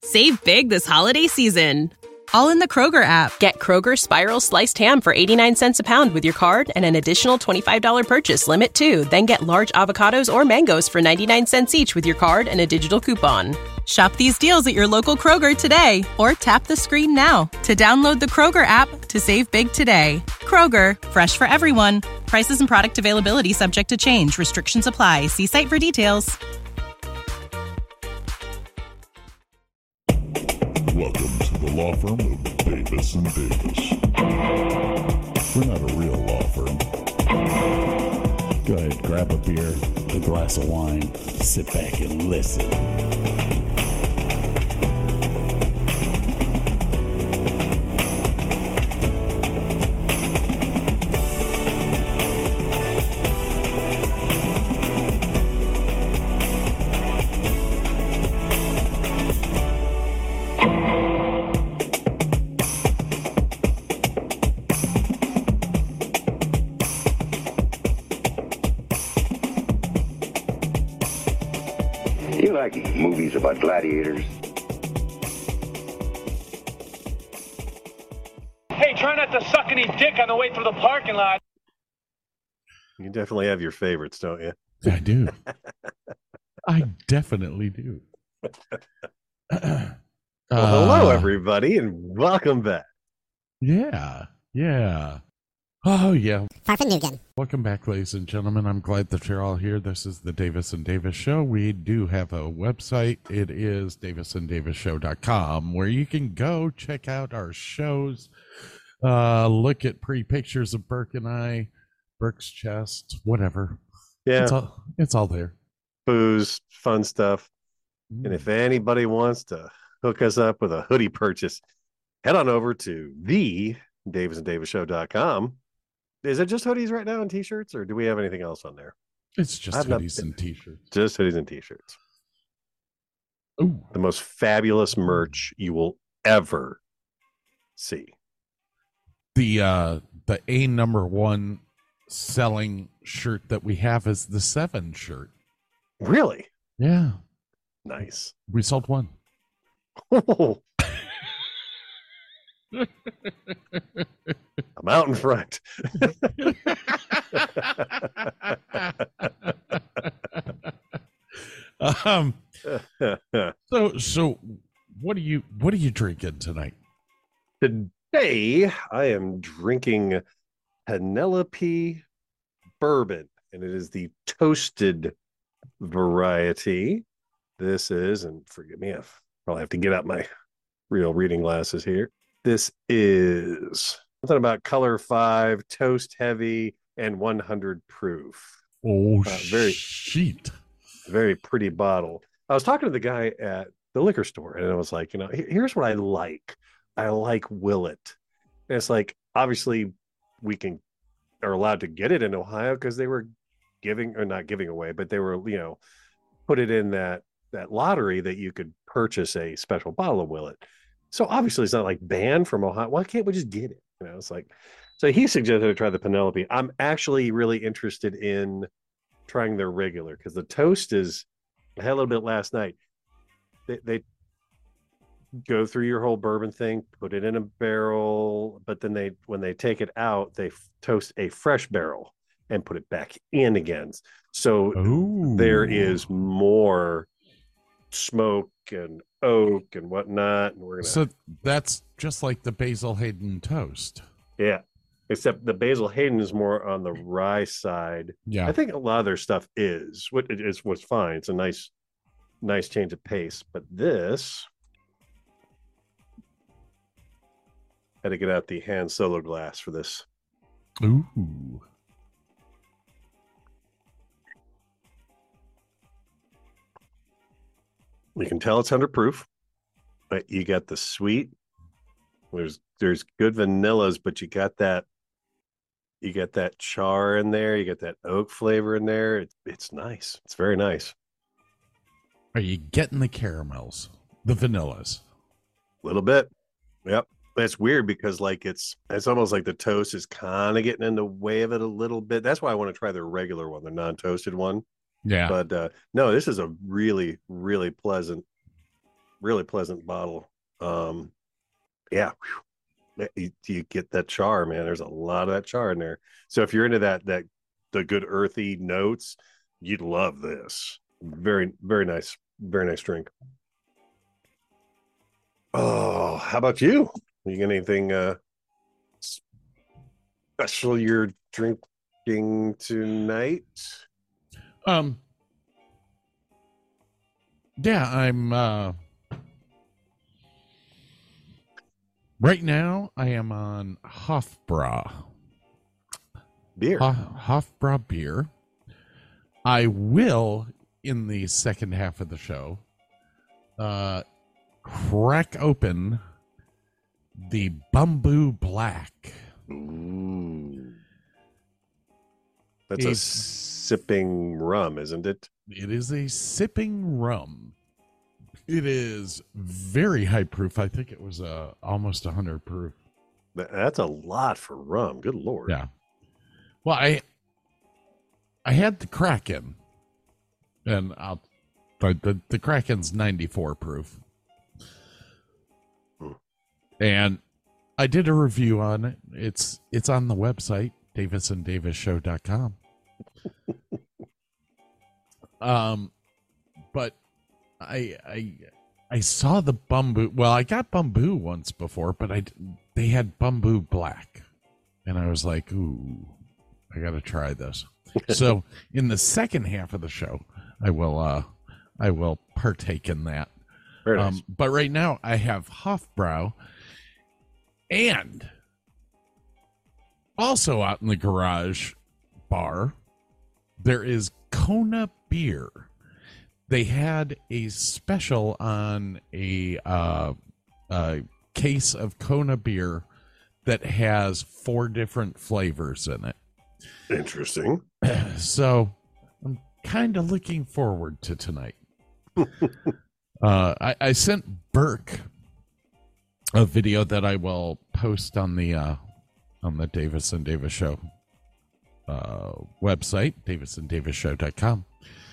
Save big this holiday season. All in the Kroger app. Get Kroger Spiral Sliced Ham for 89 cents a pound with your card and an additional $25 purchase limit too. Then get large avocados or mangoes for 99 cents each with your card and a digital coupon. Shop these deals at your local Kroger today or tap the screen now to download the Kroger app to save big today. Kroger, fresh for everyone. Prices and product availability subject to change. Restrictions apply. See site for details. Welcome to the law firm of Davis and Davis. We're not a real law firm. Go ahead, grab a beer, a glass of wine, sit back and listen. You like movies about gladiators? Hey, try not to suck any dick on the way through the parking lot. You definitely have your favorites, don't you? I do. I definitely do. Well, hello, everybody, and welcome back. Yeah. Oh, yeah. Far from Nugent. Welcome back, ladies and gentlemen. I'm glad that you're all here. This is the Davis and Davis Show. We do have a website. It is davisanddavisshow.com, where you can go check out our shows, look at pretty pictures of Burke and I, Burke's chest, whatever. Yeah. It's all there. Booze, fun stuff. And if anybody wants to hook us up with a hoodie purchase, head on over to the davisanddavisshow.com. Is it just hoodies right now and t-shirts, or do we have anything else on there? It's just hoodies and t-shirts. Just hoodies and t-shirts. Ooh. The most fabulous merch you will ever see. The A number one selling shirt that we have is the 7 shirt. Really? Yeah. Nice. We sold one. Oh. I'm out in front. So what are you drinking tonight? Today I am drinking Penelope bourbon, and it is the toasted variety. This is, and forgive me, I probably have to get out my real reading glasses here. This is something about color 5, toast heavy, and 100 proof. Oh, very pretty bottle. I was talking to the guy at the liquor store, and I was like, here's what I like. I like Willet. And it's like, obviously, are allowed to get it in Ohio because they were not giving away, but they were, put it in that lottery that you could purchase a special bottle of Willet. So obviously it's not like banned from Ohio. Why can't we just get it? It's like, so he suggested I try the Penelope. I'm actually really interested in trying their regular, because the toast is, I had a little bit last night. They go through your whole bourbon thing, put it in a barrel, but then when they take it out, they toast a fresh barrel and put it back in again. So there is more smoke and oak and whatnot, and so that's just like the Basil Hayden toast. Yeah, except the Basil Hayden is more on the rye side. Yeah, I think a lot of their stuff was fine. It's a nice change of pace, but this, had to get out the Han Solo glass for this. Ooh. You can tell it's 100 proof, but you got the sweet. There's good vanillas, but you got that char in there. You got that oak flavor in there. It's nice. It's very nice. Are you getting the caramels, the vanillas? A little bit. Yep. That's weird because it's almost like the toast is kind of getting in the way of it a little bit. That's why I want to try their regular one, the non-toasted one. Yeah. But no, this is a really, really pleasant really pleasant bottle. Yeah, you get that char, man. There's a lot of that char in there. So if you're into the good earthy notes, you'd love this. Very, very nice drink. Oh, how about you? You got anything special you're drinking tonight? Yeah, I'm right now I am on Hofbräu Beer. Hofbräu beer. I will, in the second half of the show, crack open the Bamboo Black. Ooh. That's a sipping rum, isn't it? It is a sipping rum. It is very high proof. I think it was almost 100 proof. That's a lot for rum. Good Lord. Yeah. Well, I had the Kraken, and the Kraken's 94 proof. And I did a review on it. It's on the website, DavisandDavisShow.com. But I saw the Bamboo. Well, I got Bamboo once before, but they had Bamboo Black, and I was like, ooh, I got to try this. So in the second half of the show, I will partake in that. Very nice. But right now I have Hofbräu, and also out in the garage bar, there is Kona beer. They had a special on a case of Kona beer that has 4 different flavors in it. Interesting. So I'm kind of looking forward to tonight. I sent Burke a video that I will post on the Davis and Davis Show website, DavisandDavisShow.com,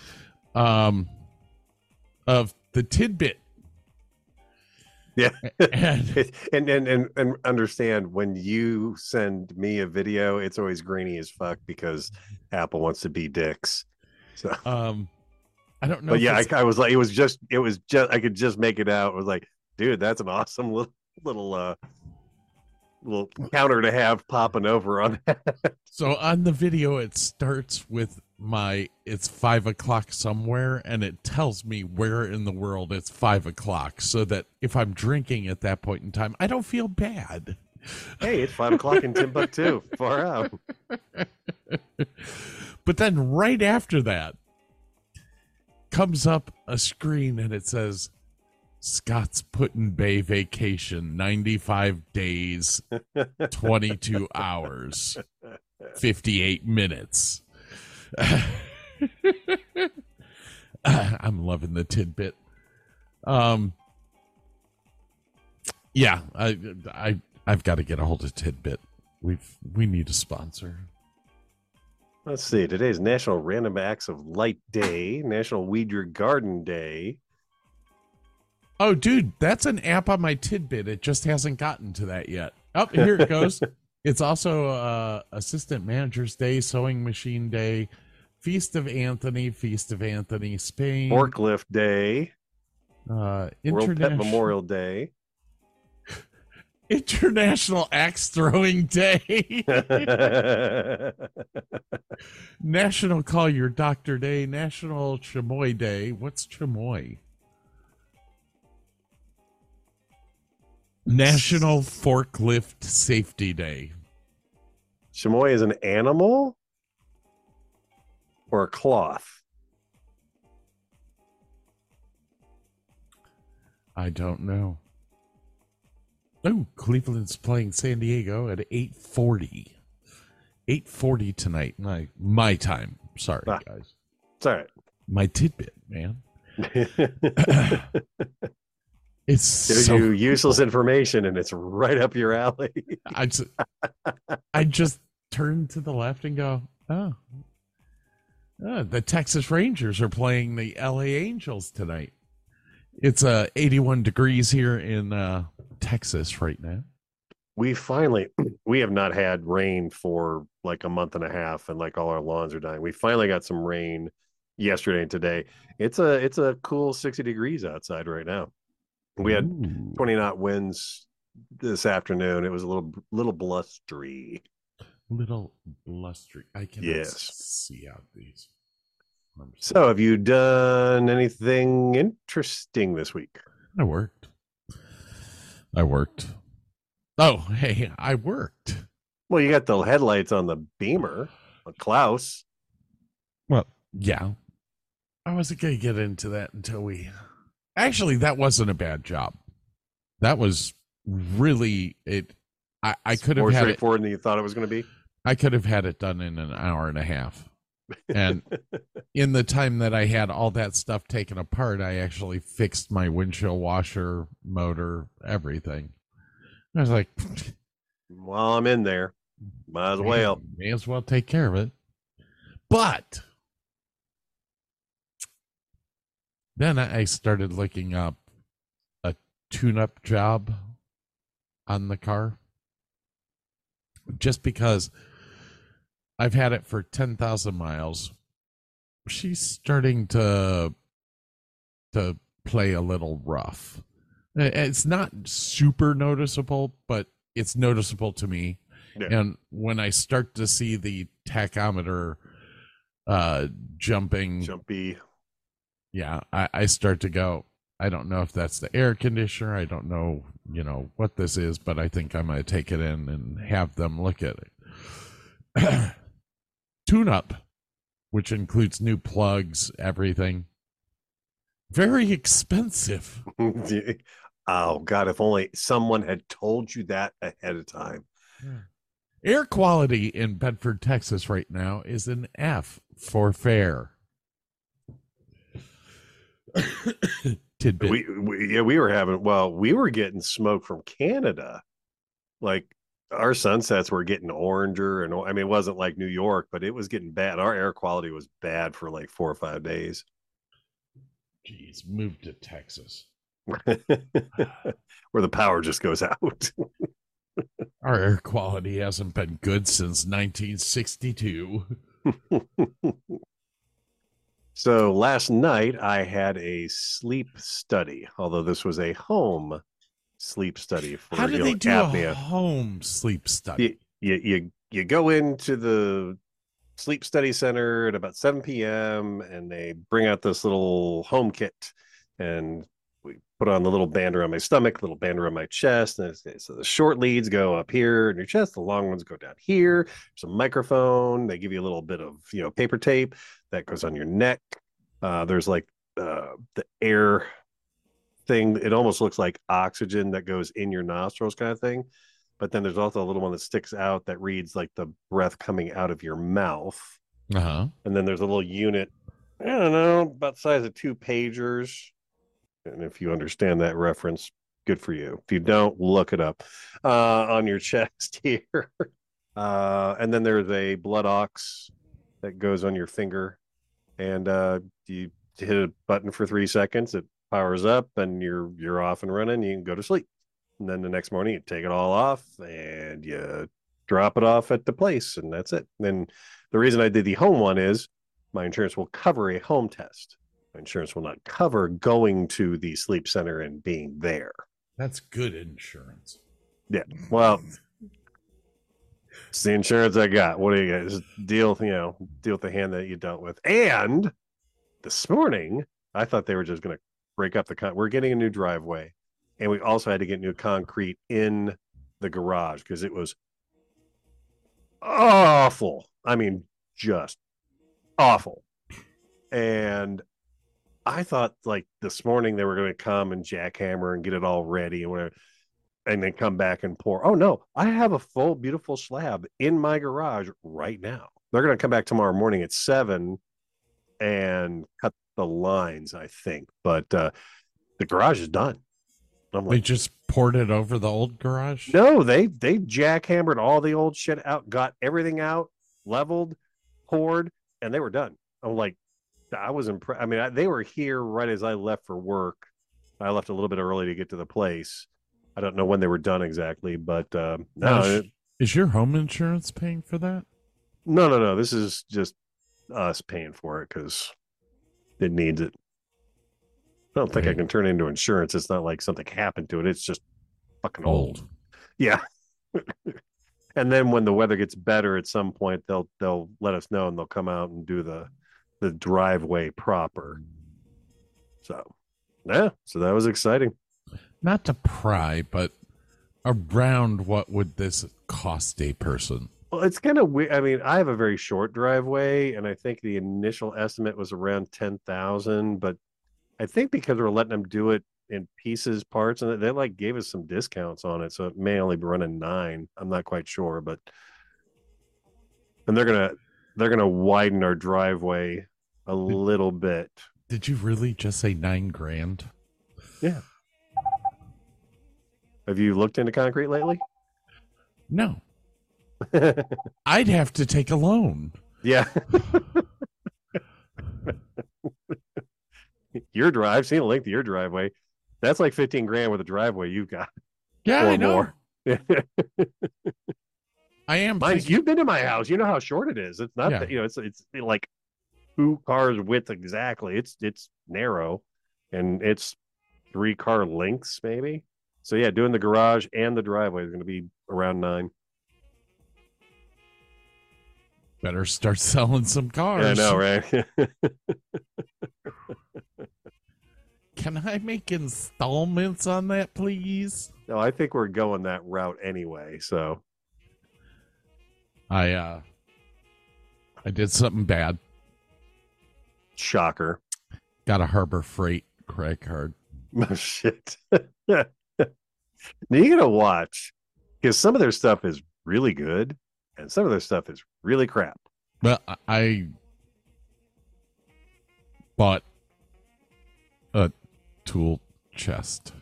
of the tidbit. Yeah. and and understand, when you send me a video, it's always grainy as fuck because Apple wants to be dicks. So I don't know. But yeah, I was like, it was just I could just make it out. I was like, dude, that's an awesome little counter to have popping over on that. So on the video, it starts with it's 5 o'clock somewhere, and it tells me where in the world it's 5 o'clock, so that if I'm drinking at that point in time, I don't feel bad. Hey, it's 5 o'clock in Timbuktu. Far out. But then right after that comes up a screen, and it says Scott's Put-in-Bay vacation, 95 days, 22 hours, 58 minutes. I'm loving the tidbit. Yeah, I've got to get a hold of Tidbit. We need a sponsor. Let's see. Today's National Random Acts of Light Day, National Weed Your Garden Day. Oh, dude, that's an app on my Tidbit. It just hasn't gotten to that yet. Oh, here it goes. It's also Assistant Manager's Day, Sewing Machine Day, Feast of Anthony, Spain. Forklift Day. World Pet Memorial Day. International Axe Throwing Day. National Call Your Doctor Day. National Chamoy Day. What's Chamoy? National Forklift Safety Day. Chamoy is an animal or a cloth? I don't know. Oh, Cleveland's playing San Diego at 8:40. 8:40 tonight. My time. Sorry, guys. It's all right. My tidbit, man. It's so you useless information, and it's right up your alley. I just turn to the left and go, oh, the Texas Rangers are playing the LA Angels tonight. It's 81 degrees here in Texas right now. We have not had rain for like a month and a half, and like all our lawns are dying. We finally got some rain yesterday and today. It's a cool 60 degrees outside right now. We had 20 knot winds this afternoon. It was a little blustery. Little blustery. I can see out these. So, have you done anything interesting this week? I worked. Oh, hey, I worked. Well, you got the headlights on the Beamer, Klaus. Well, yeah. I wasn't going to get into that until actually, that wasn't a bad job. That was really it. I could have more had straightforward than you thought it was going to be. I could have had it done in an hour and a half. And in the time that I had all that stuff taken apart, I actually fixed my windshield washer, motor, everything. I was like, well, I'm in there. Might as well take care of it. But then I started looking up a tune-up job on the car, just because I've had it for 10,000 miles. She's starting to play a little rough. It's not super noticeable, but it's noticeable to me. Yeah. And when I start to see the tachometer jumpy, yeah, I start to go, I don't know if that's the air conditioner. I don't know, what this is, but I think I'm going to take it in and have them look at it. Tune-up, which includes new plugs, everything. Very expensive. Oh, God, if only someone had told you that ahead of time. Air quality in Bedford, Texas right now is an F for fair. Tidbit. We were getting smoke from Canada. Like, our sunsets were getting oranger, and I mean, it wasn't like New York, but it was getting bad. Our air quality was bad for like 4 or 5 days. Jeez, moved to Texas. Where the power just goes out. Our air quality hasn't been good since 1962. So last night I had a sleep study, although this was a home sleep study for How do they do apnea. A home sleep study? You go into the sleep study center at about 7 p.m. and they bring out this little home kit, and we put on the little band around my stomach, little band around my chest. And so the short leads go up here in your chest, the long ones go down here. There's a microphone. They give you a little bit of paper tape that goes on your neck. There's like the air thing. It almost looks like oxygen that goes in your nostrils, kind of thing. But then there's also a little one that sticks out that reads like the breath coming out of your mouth. Uh-huh. And then there's a little unit, I don't know, about the size of 2 pagers. And if you understand that reference, good for you. If you don't, look it up on your chest here. And then there's a blood ox that goes on your finger. And you hit a button for 3 seconds. It powers up and you're off and running. You can go to sleep. And then the next morning, you take it all off and you drop it off at the place. And that's it. And the reason I did the home one is my insurance will cover a home test. My insurance will not cover going to the sleep center and being there. That's good insurance. Yeah. Well, it's the insurance I got. What do you guys deal with the hand that you dealt with? And this morning, I thought they were just going to break up we're getting a new driveway. And we also had to get new concrete in the garage because it was awful. I mean, just awful. And I thought like this morning they were going to come and jackhammer and get it all ready and whatever, and then come back and pour. Oh no, I have a full, beautiful slab in my garage right now. They're going to come back tomorrow morning at 7 and cut the lines, I think. But the garage is done. I'm like, they just poured it over the old garage? No, they jackhammered all the old shit out, got everything out, leveled, poured, and they were done. I'm like, I was impressed. I mean, they were here right as I left for work I left a little bit early to get to the place. I don't know when they were done exactly, but Now, is your home insurance paying for that? no. This is just us paying for it because it needs it. I don't think I can turn it into insurance. It's not like something happened to it. It's just fucking old. Yeah. And then when the weather gets better at some point, they'll let us know and they'll come out and do the driveway proper. So yeah, so that was exciting. Not to pry, but around what would this cost a person? Well, it's kind of weird. I mean, I have a very short driveway, and I think the initial estimate was around 10,000, but I think because we're letting them do it in pieces, parts, and they like gave us some discounts on it, so it may only be running 9. I'm not quite sure, but and they're gonna widen our driveway a little bit. Did you really just say $9,000? Yeah. Have you looked into concrete lately? No. I'd have to take a loan. Yeah. I've seen a length of your driveway. That's like 15 grand with a driveway you've got. Yeah, I know. More. I am. You've been to my house. You know how short it is. It's not that, it's like 2 cars width exactly. It's narrow, and it's 3 car lengths maybe. So yeah, doing the garage and the driveway is going to be around 9. Better start selling some cars. Yeah, I know, right? Can I make installments on that, please? No, I think we're going that route anyway. So I did something bad. Shocker. Got a Harbor Freight credit card. Oh, shit. Now you gotta watch, because some of their stuff is really good and some of their stuff is really crap. Well, I bought a tool chest,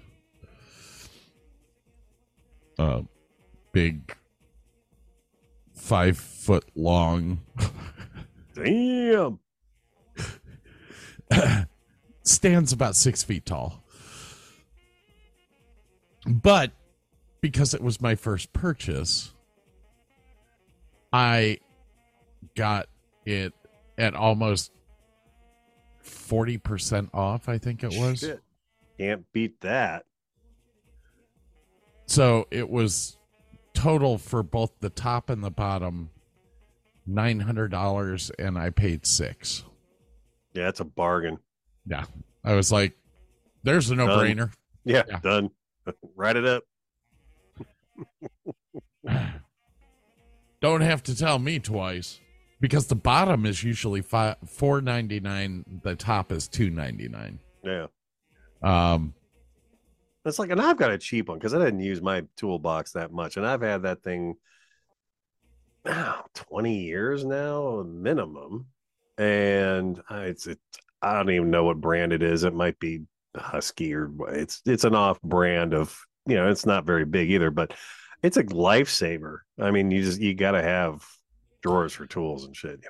a big 5-foot long. Damn. Stands about 6 feet tall. But because it was my first purchase, I got it at almost 40% off, I think it was. Shit. Can't beat that. So it was total for both the top and the bottom, $900, and I paid $600. Yeah, it's a bargain. Yeah. I was like, there's a no-brainer. Yeah, done. Write it up. Don't have to tell me twice, because the bottom is usually $4.99. The top is $2.99. Yeah. It's like, and I've got a cheap one because I didn't use my toolbox that much, and I've had that thing 20 years now minimum, and I don't even know what brand it is. It might be Husky, or it's an off brand of, it's not very big either, but it's a lifesaver. I mean, you got to have drawers for tools and shit,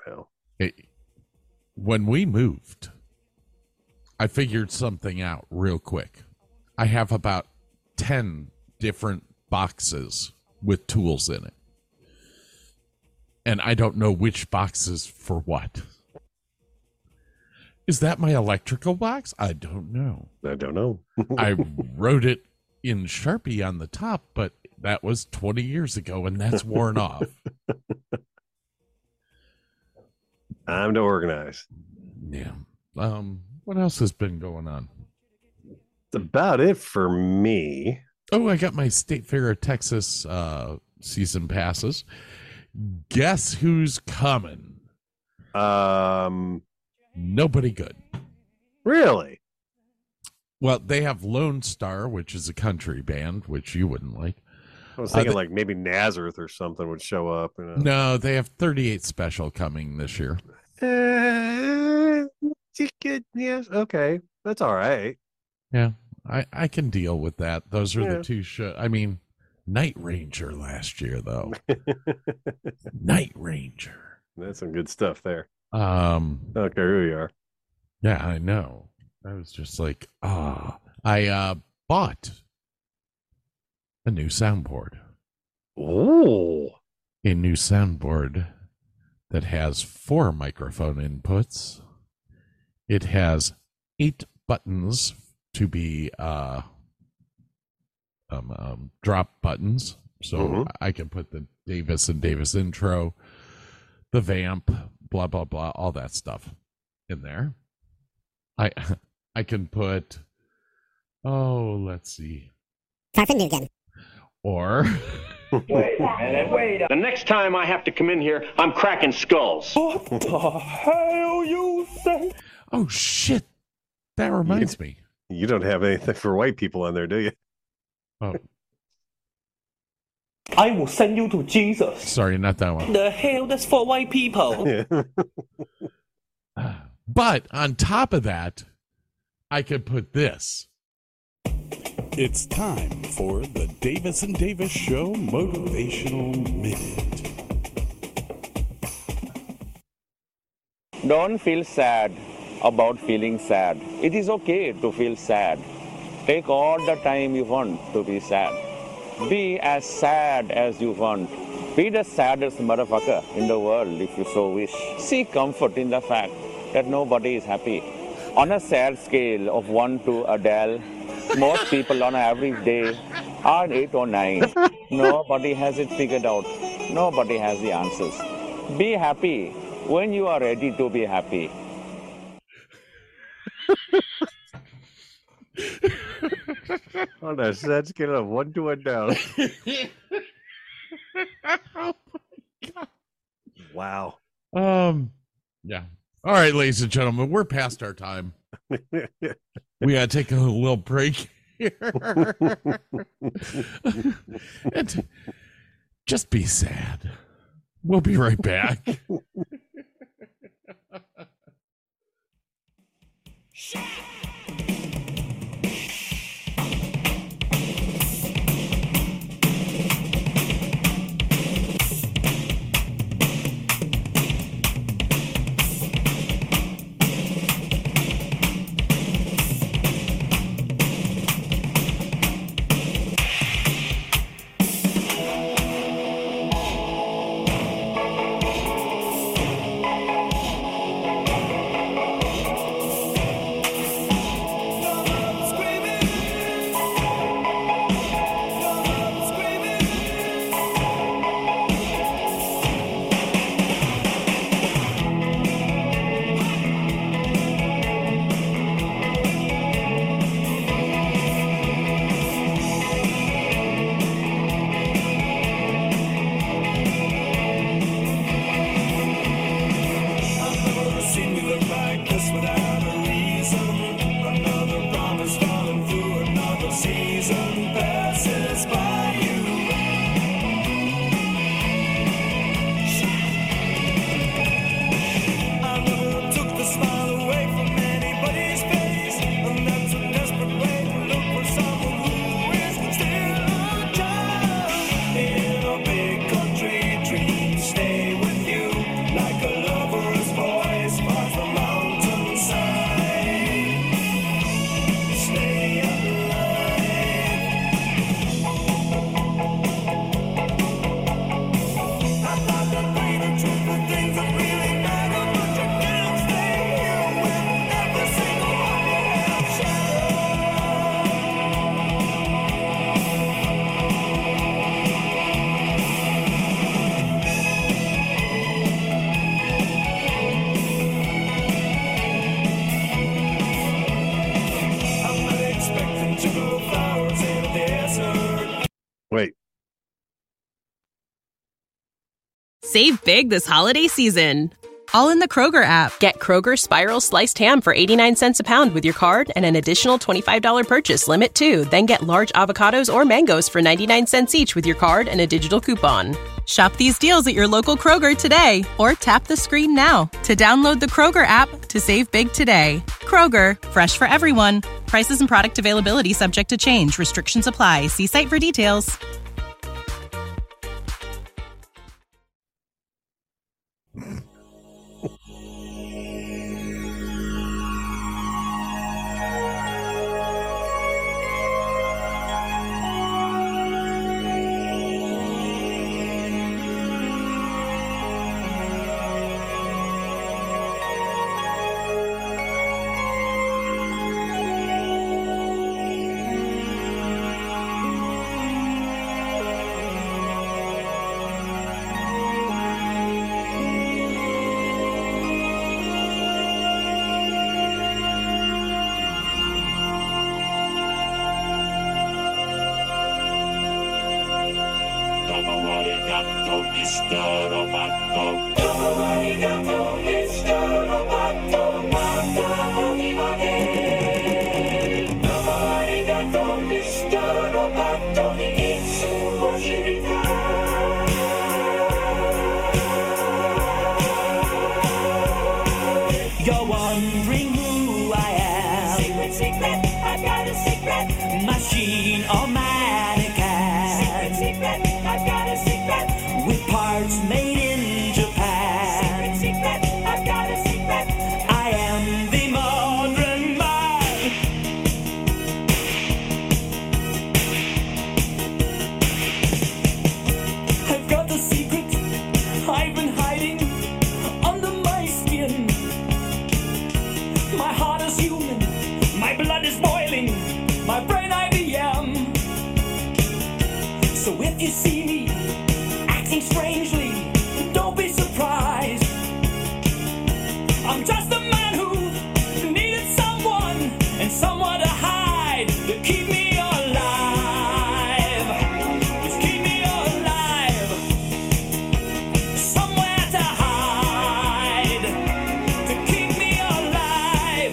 When we moved, I figured something out real quick. I have about 10 different boxes with tools in it. And I don't know which boxes for what. Is that my electrical box? I don't know. I wrote it in Sharpie on the top, but that was 20 years ago, and that's worn off. Time to organize. Yeah. What else has been going on? That's about it for me. Oh, I got my State Fair of Texas season passes. Guess who's coming? Nobody good. Really? Well, they have Lone Star, which is a country band, which you wouldn't like. I was thinking like maybe Nazareth or something would show up. No, they have 38 Special coming this year. Yes, okay. That's all right. Yeah, I can deal with that. Those are the two shows. I mean, Night Ranger last year, though. Night Ranger. That's some good stuff there. I don't care who you are. Yeah, I know. I was just like, I bought a new soundboard. Oh, A new soundboard that has 4 microphone inputs. It has 8 buttons to be drop buttons. So I can put the Davis and Davis intro, the vamp, blah, blah, blah, all that stuff in there. I can put, let's see. Farfignugan. Or... Wait a minute. The next time I have to come in here, I'm cracking skulls. What the hell you say? Oh, shit. That reminds me. you don't have anything for white people on there, do you? Oh, I will send you to Jesus. sorry, not that one. The hell, that's for white people. But on top of that, I could put this. It's time for the Davis and Davis Show Motivational Minute. Don't feel sad about feeling sad. It is okay to feel sad. Take all the time you want to be sad. Be as sad as you want. Be the saddest motherfucker in the world if you so wish. Seek comfort in the fact that nobody is happy. On a sad scale of 1 to Adele, most people on an average day are 8 or 9. Nobody has it figured out. Nobody has the answers. Be happy when you are ready to be happy. On a sad scale of 1 to Adele. Oh my God. Wow. Yeah. All right, ladies and gentlemen, we're past our time. We gotta take a little break here. And just be sad. We'll be right back. Wait. Save big this holiday season. All in the Kroger app. Get Kroger Spiral Sliced Ham for 89 cents a pound with your card and an additional $25 purchase limit too. Then get large avocados or mangoes for 99 cents each with your card and a digital coupon. Shop these deals at your local Kroger today or tap the screen now to download the Kroger app to save big today. Kroger, fresh for everyone. Prices and product availability subject to change. Restrictions apply. See site for details. Mr. Roboto. Dopo arigato, Mr. Roboto. Mata onimane. Dopo arigato, Mr. Roboto. Itsumo shiritai. You're wondering who I am. Secret, secret, I've got a secret. Machine or mannequin. Secret, secret, I've got a secret. With parts made in Japan. Secret, secret, I've got a secret. I am the modern man. I've got the secret I've been hiding under my skin. My heart is human, my blood is boiling, my brain IBM. So if you see me acting strangely, don't be surprised. I'm just a man who needed someone and someone to hide, to keep me alive. Just keep me alive. Somewhere to hide, to keep me alive.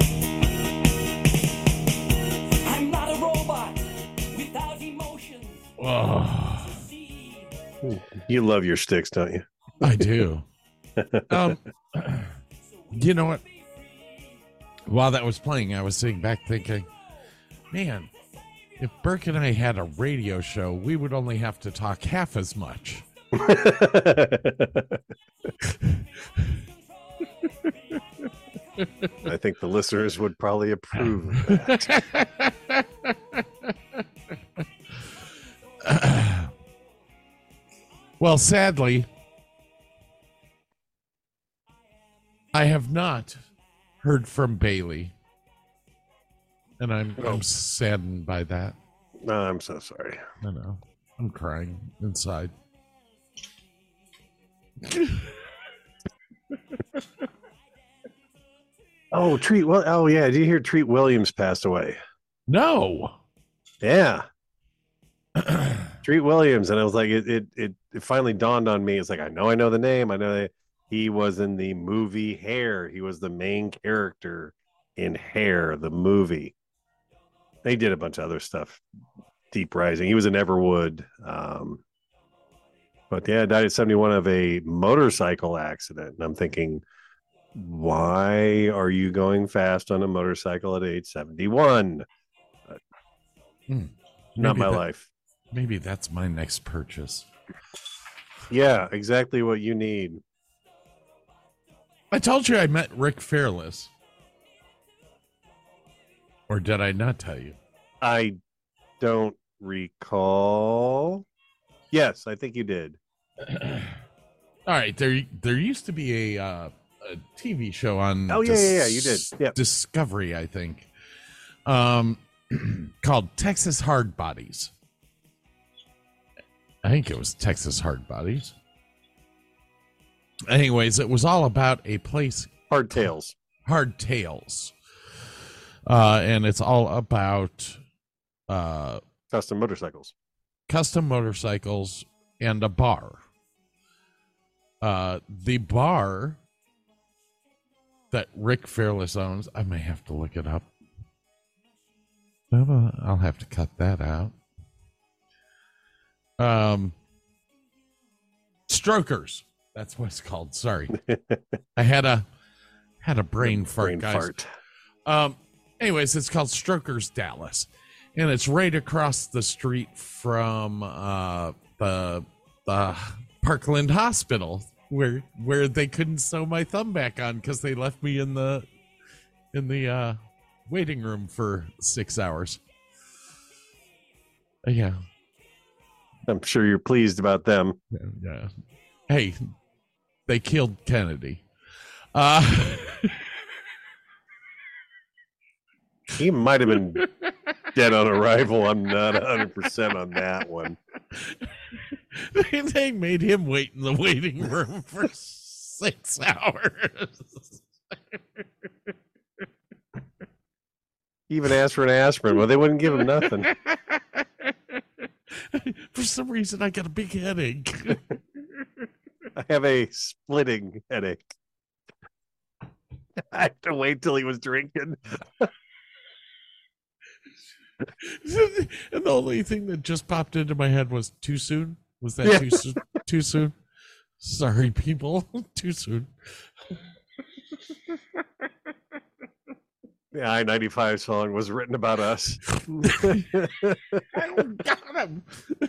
I'm not a robot without emotions. Oh, You love your sticks, don't you? I do. You know what? While that was playing, I was sitting back thinking, man, if Burke and I had a radio show, we would only have to talk half as much. I think the listeners would probably approve of that. Well, sadly, I have not heard from Bailey, and I'm saddened by that. No, I'm so sorry. I know. I'm crying inside. Oh, Treat. Well, oh yeah. Did you hear Treat Williams passed away? No. Yeah. Treat Williams, and I was like, it finally dawned on me. It's like I know the name. I know that he was in the movie Hair. He was the main character in Hair, the movie. They did a bunch of other stuff. Deep Rising. He was in Everwood. But yeah, died at 71 of a motorcycle accident. And I'm thinking, why are you going fast on a motorcycle at age 71? Not my life. Maybe that's my next purchase. Yeah, exactly what you need. I told you I met Rick Fairless. Or did I not tell you? I don't recall. Yes, I think you did. All right, there used to be a TV show on you did. Yep. Discovery, I think, called Texas Hard Bodies. I think it was Texas Hard Bodies. Anyways, it was all about a place. Hard Tales. Hard Tales. And it's all about custom motorcycles. Custom motorcycles and a bar. The bar that Rick Fairless owns, I may have to look it up. I'll have to cut that out. Strokers. That's what it's called. Sorry. I had a brain fart, guys. Anyways, it's called Strokers Dallas. And it's right across the street from the Parkland Hospital where they couldn't sew my thumb back on because they left me in the waiting room for 6 hours. Yeah. I'm sure you're pleased about them. Yeah. Hey, they killed Kennedy. He might have been dead on arrival. I'm not 100% on that one. They made him wait in the waiting room for 6 hours. He even asked for an aspirin. Well, they wouldn't give him nothing. For some reason, I got a big headache. have a splitting headache. I have to wait till he was drinking. And the only thing that just popped into my head was too soon. Was that too soon? Too soon? Sorry, people. Too soon. The I-95 song was written about us. I got him.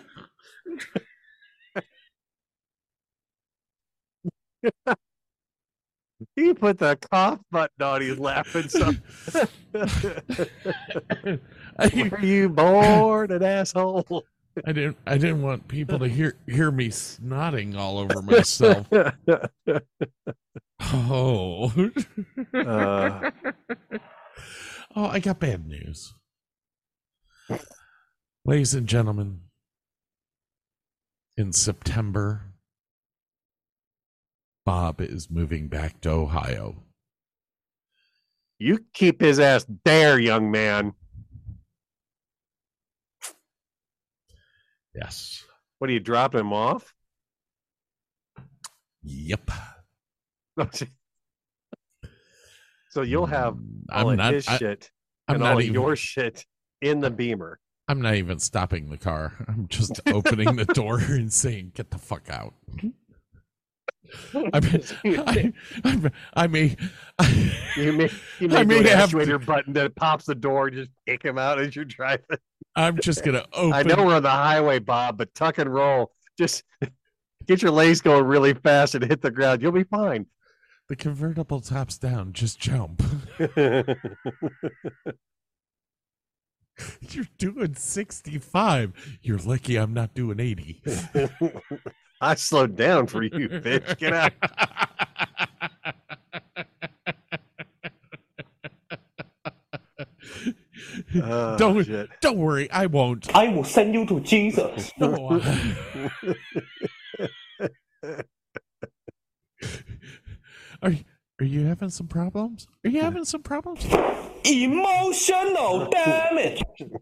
He put the cough button on. He's laughing. So. Were you born an asshole? I didn't want people to hear me snotting all over myself. Oh. Oh, I got bad news. Ladies and gentlemen, in September, Bob is moving back to Ohio. You keep his ass there, young man. Yes. What are you dropping him off? Yep. So you'll have all of his shit and all of your shit in the Beamer. I'm not even stopping the car. I'm just opening the door and saying, "Get the fuck out." I may have your button that pops the door and just kick him out as you're driving. I'm just gonna open. I know we're on the highway, Bob, but tuck and roll. Just get your legs going really fast and hit the ground. You'll be fine. The convertible top's down. Just jump. You're doing 65. You're lucky I'm not doing 80. I slowed down for you, bitch. Get out. Don't worry, I won't. I will send you to Jesus. No, Are you having some problems? Are you having some problems? Emotional damage.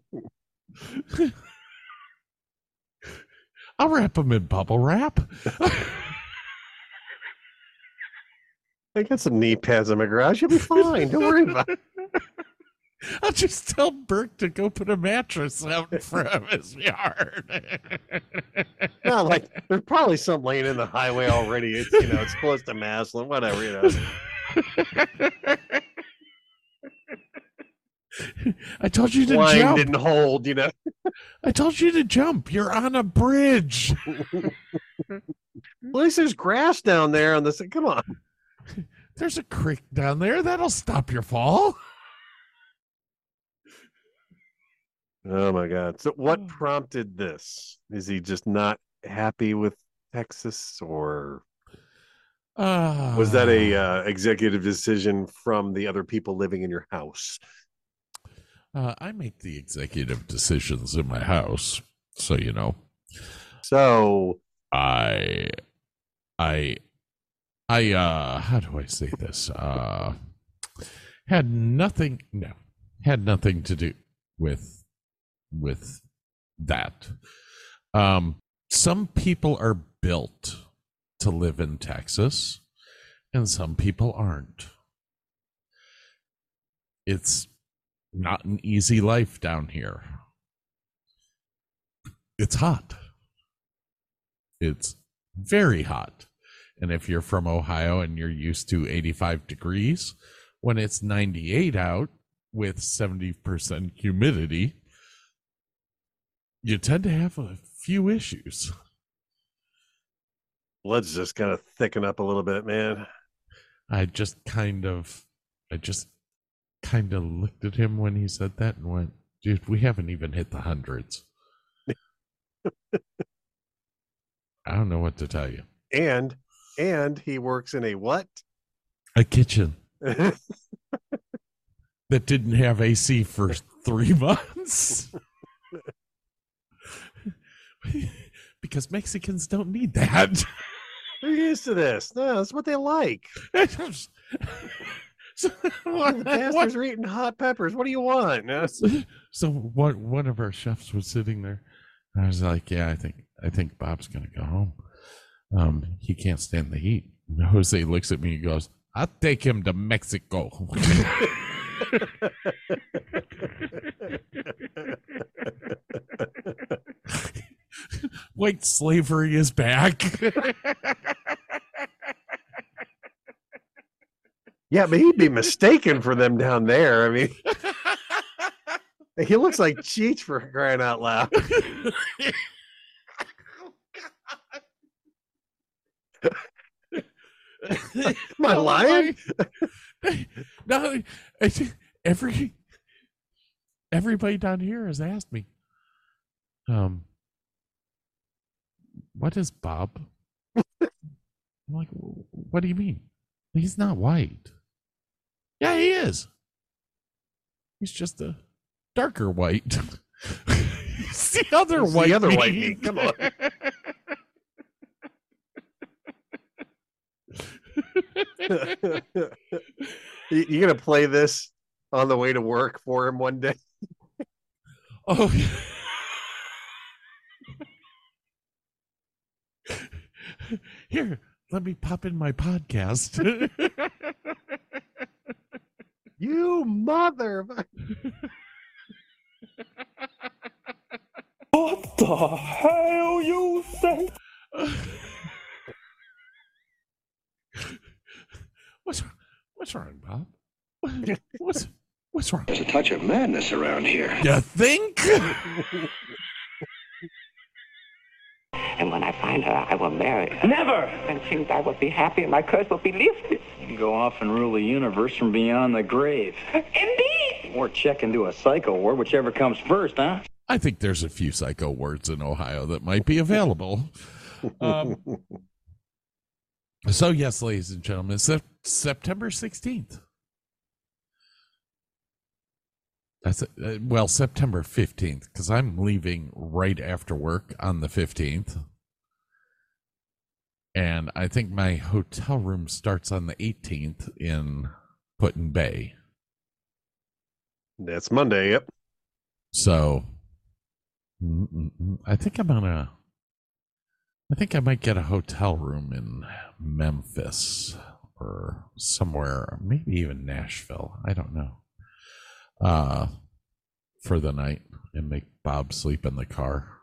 I'll wrap them in bubble wrap. I got some knee pads in my garage. You'll be fine. Don't worry about it. I'll just tell Burke to go put a mattress out in front of his yard. No, like there's probably some laying in the highway already. It's it's close to Maslin, whatever. I told you to Line jump. Didn't hold, I told you to jump. You're on a bridge. At least there's grass down there on this. Come on. There's a creek down there. That'll stop your fall. Oh my God. So what prompted this? Is he just not happy with Texas, or was that a executive decision from the other people living in your house? I make the executive decisions in my house, so you know. So I how do I say this? Had nothing to do with that. Some people are built to live in Texas, and some people aren't. It's not an easy life down here. It's hot. It's very hot. And if you're from Ohio and you're used to 85 degrees, when it's 98 out with 70% humidity, you tend to have a few issues. Blood's just kind of thicken up a little bit, man. I just kind of looked at him when he said that and went, dude, we haven't even hit the hundreds. I don't know what to tell you. And he works in a what? A kitchen that didn't have AC for 3 months. Because Mexicans don't need that. They're used to this. No, that's what they like. The bastards are eating hot peppers. What do you want? So one of our chefs was sitting there. I was like, yeah, I think Bob's gonna go home. He can't stand the heat. Jose looks at me and goes, "I'll take him to Mexico." White slavery is back. Yeah, but he'd be mistaken for them down there. I mean, he looks like Cheech for crying out loud. Am I lying? No, everybody down here has asked me, what is Bob? I'm like, what do you mean? He's not white. Yeah, he is. He's just a darker white. He's the other It's white. the other meat. white meat. Come on. You gonna play this on the way to work for him one day? Oh, here, let me pop in my podcast. You mother! What the hell you say? What's wrong, Bob? What's wrong? There's a touch of madness around here. You think? And when I find her, I will marry her. Never! And think I will be happy and my curse will be lifted. You can go off and rule the universe from beyond the grave. Indeed! Or check into a psycho ward, whichever comes first, huh? I think there's a few psycho words in Ohio that might be available. So, yes, ladies and gentlemen, September 16th. That's well, September 15th, because I'm leaving right after work on the 15th. And I think my hotel room starts on the 18th in Put-in-Bay. That's Monday, yep. So, I think I might get a hotel room in Memphis or somewhere, maybe even Nashville. I don't know. For the night and make Bob sleep in the car.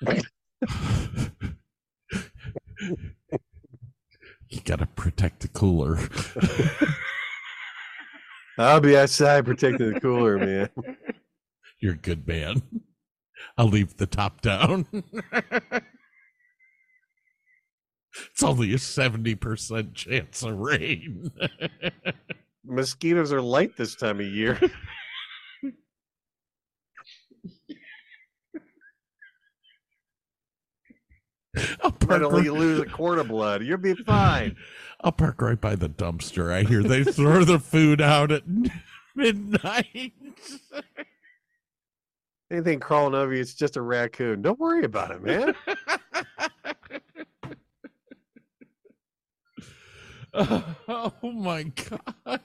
You gotta protect the cooler. I'll be outside protecting the cooler, man. You're a good man. I'll leave the top down. It's only a 70% chance of rain. Mosquitoes are light this time of year. Might only lose a quart of blood. You'll be fine. I'll park right by the dumpster. I hear they throw the food out at midnight. Anything crawling over you, it's just a raccoon. Don't worry about it, man. Oh my God.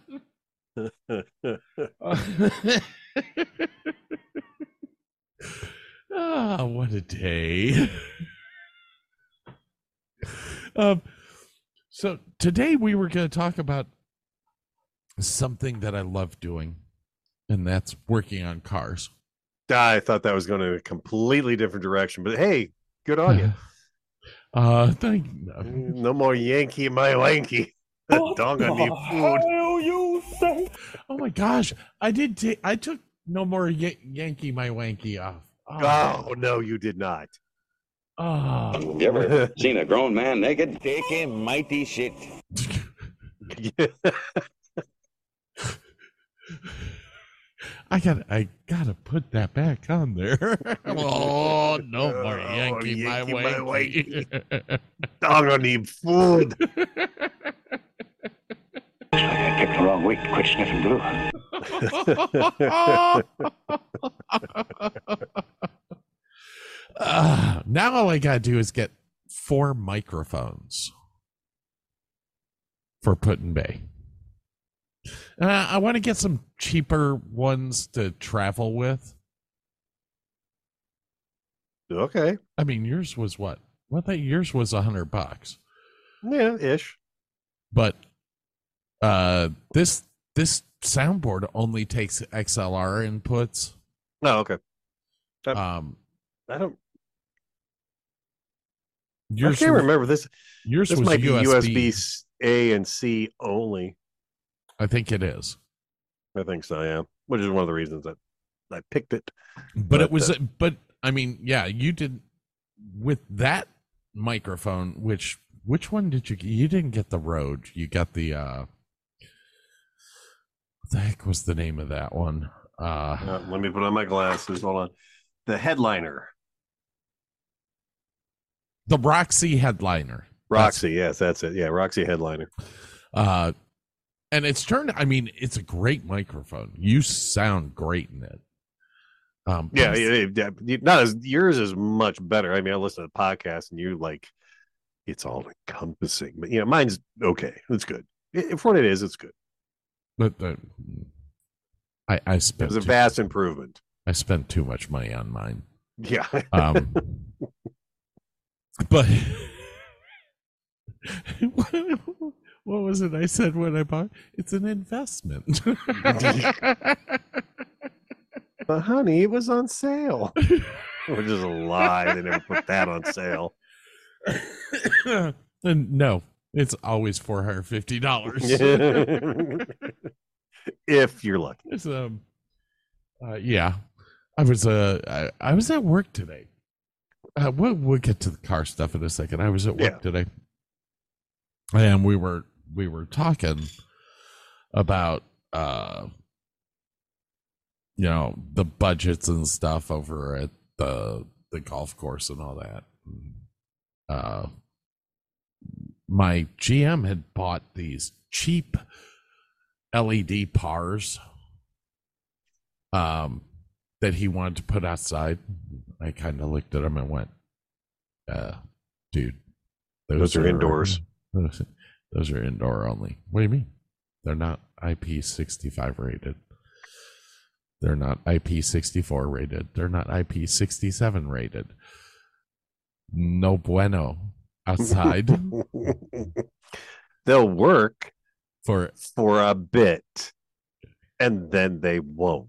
Ah, what a day. So today we were going to talk about something that I love doing, and that's working on cars. I thought that was going in a completely different direction, but hey, good on you. Thank No more Yankee my wanky. Dong on me food. You say? Oh my gosh, I took No More Yankee My Wanky off. Oh no, you did not. Oh. You ever seen a grown man naked? Take a mighty shit. I gotta pput that back on there. Oh, no more Yankee my wanky. Dog on need food. I picked the wrong week to quit sniffing glue. Now all I gotta do is get 4 microphones for Put-in-Bay. I want to get some cheaper ones to travel with. Okay. I mean, yours was what? What that yours was $100. Yeah, ish. But this soundboard only takes XLR inputs. Oh, okay. I don't. I can't remember this. Yours this was might USB. be USB A and C only. I think it is. I think so. Yeah, which is one of the reasons that I picked it. But it was. But I mean, yeah, you did with that microphone. Which one did you? You didn't get the Rode. You got the. What the heck was the name of that one? Let me put on my glasses. Hold on. The Headliner. The Roxy Headliner. Roxy, yes, that's it. Yeah, Roxy Headliner. And it's turned. I mean, it's a great microphone. You sound great in it. Not as yours is much better. I mean, I listen to podcasts and you like it's all encompassing, but mine's okay. It's good. For what it is, it's good. But I spent. It was a vast improvement. I spent too much money on mine. Yeah. But what was it I said when I bought? It's an investment. But honey, it was on sale. Which is a lie. They never put that on sale. And no, it's always $450. If you're lucky. It's, yeah. I was at work today. We'll get to the car stuff in a second. I was at work today, and we were talking about the budgets and stuff over at the golf course and all that. My GM had bought these cheap LED PARs that he wanted to put outside. I kind of looked at them and went, dude, those are indoors. Those are indoor only. What do you mean? They're not IP65 rated. They're not IP64 rated. They're not IP67 rated. No bueno outside. They'll work for a bit, and then they won't.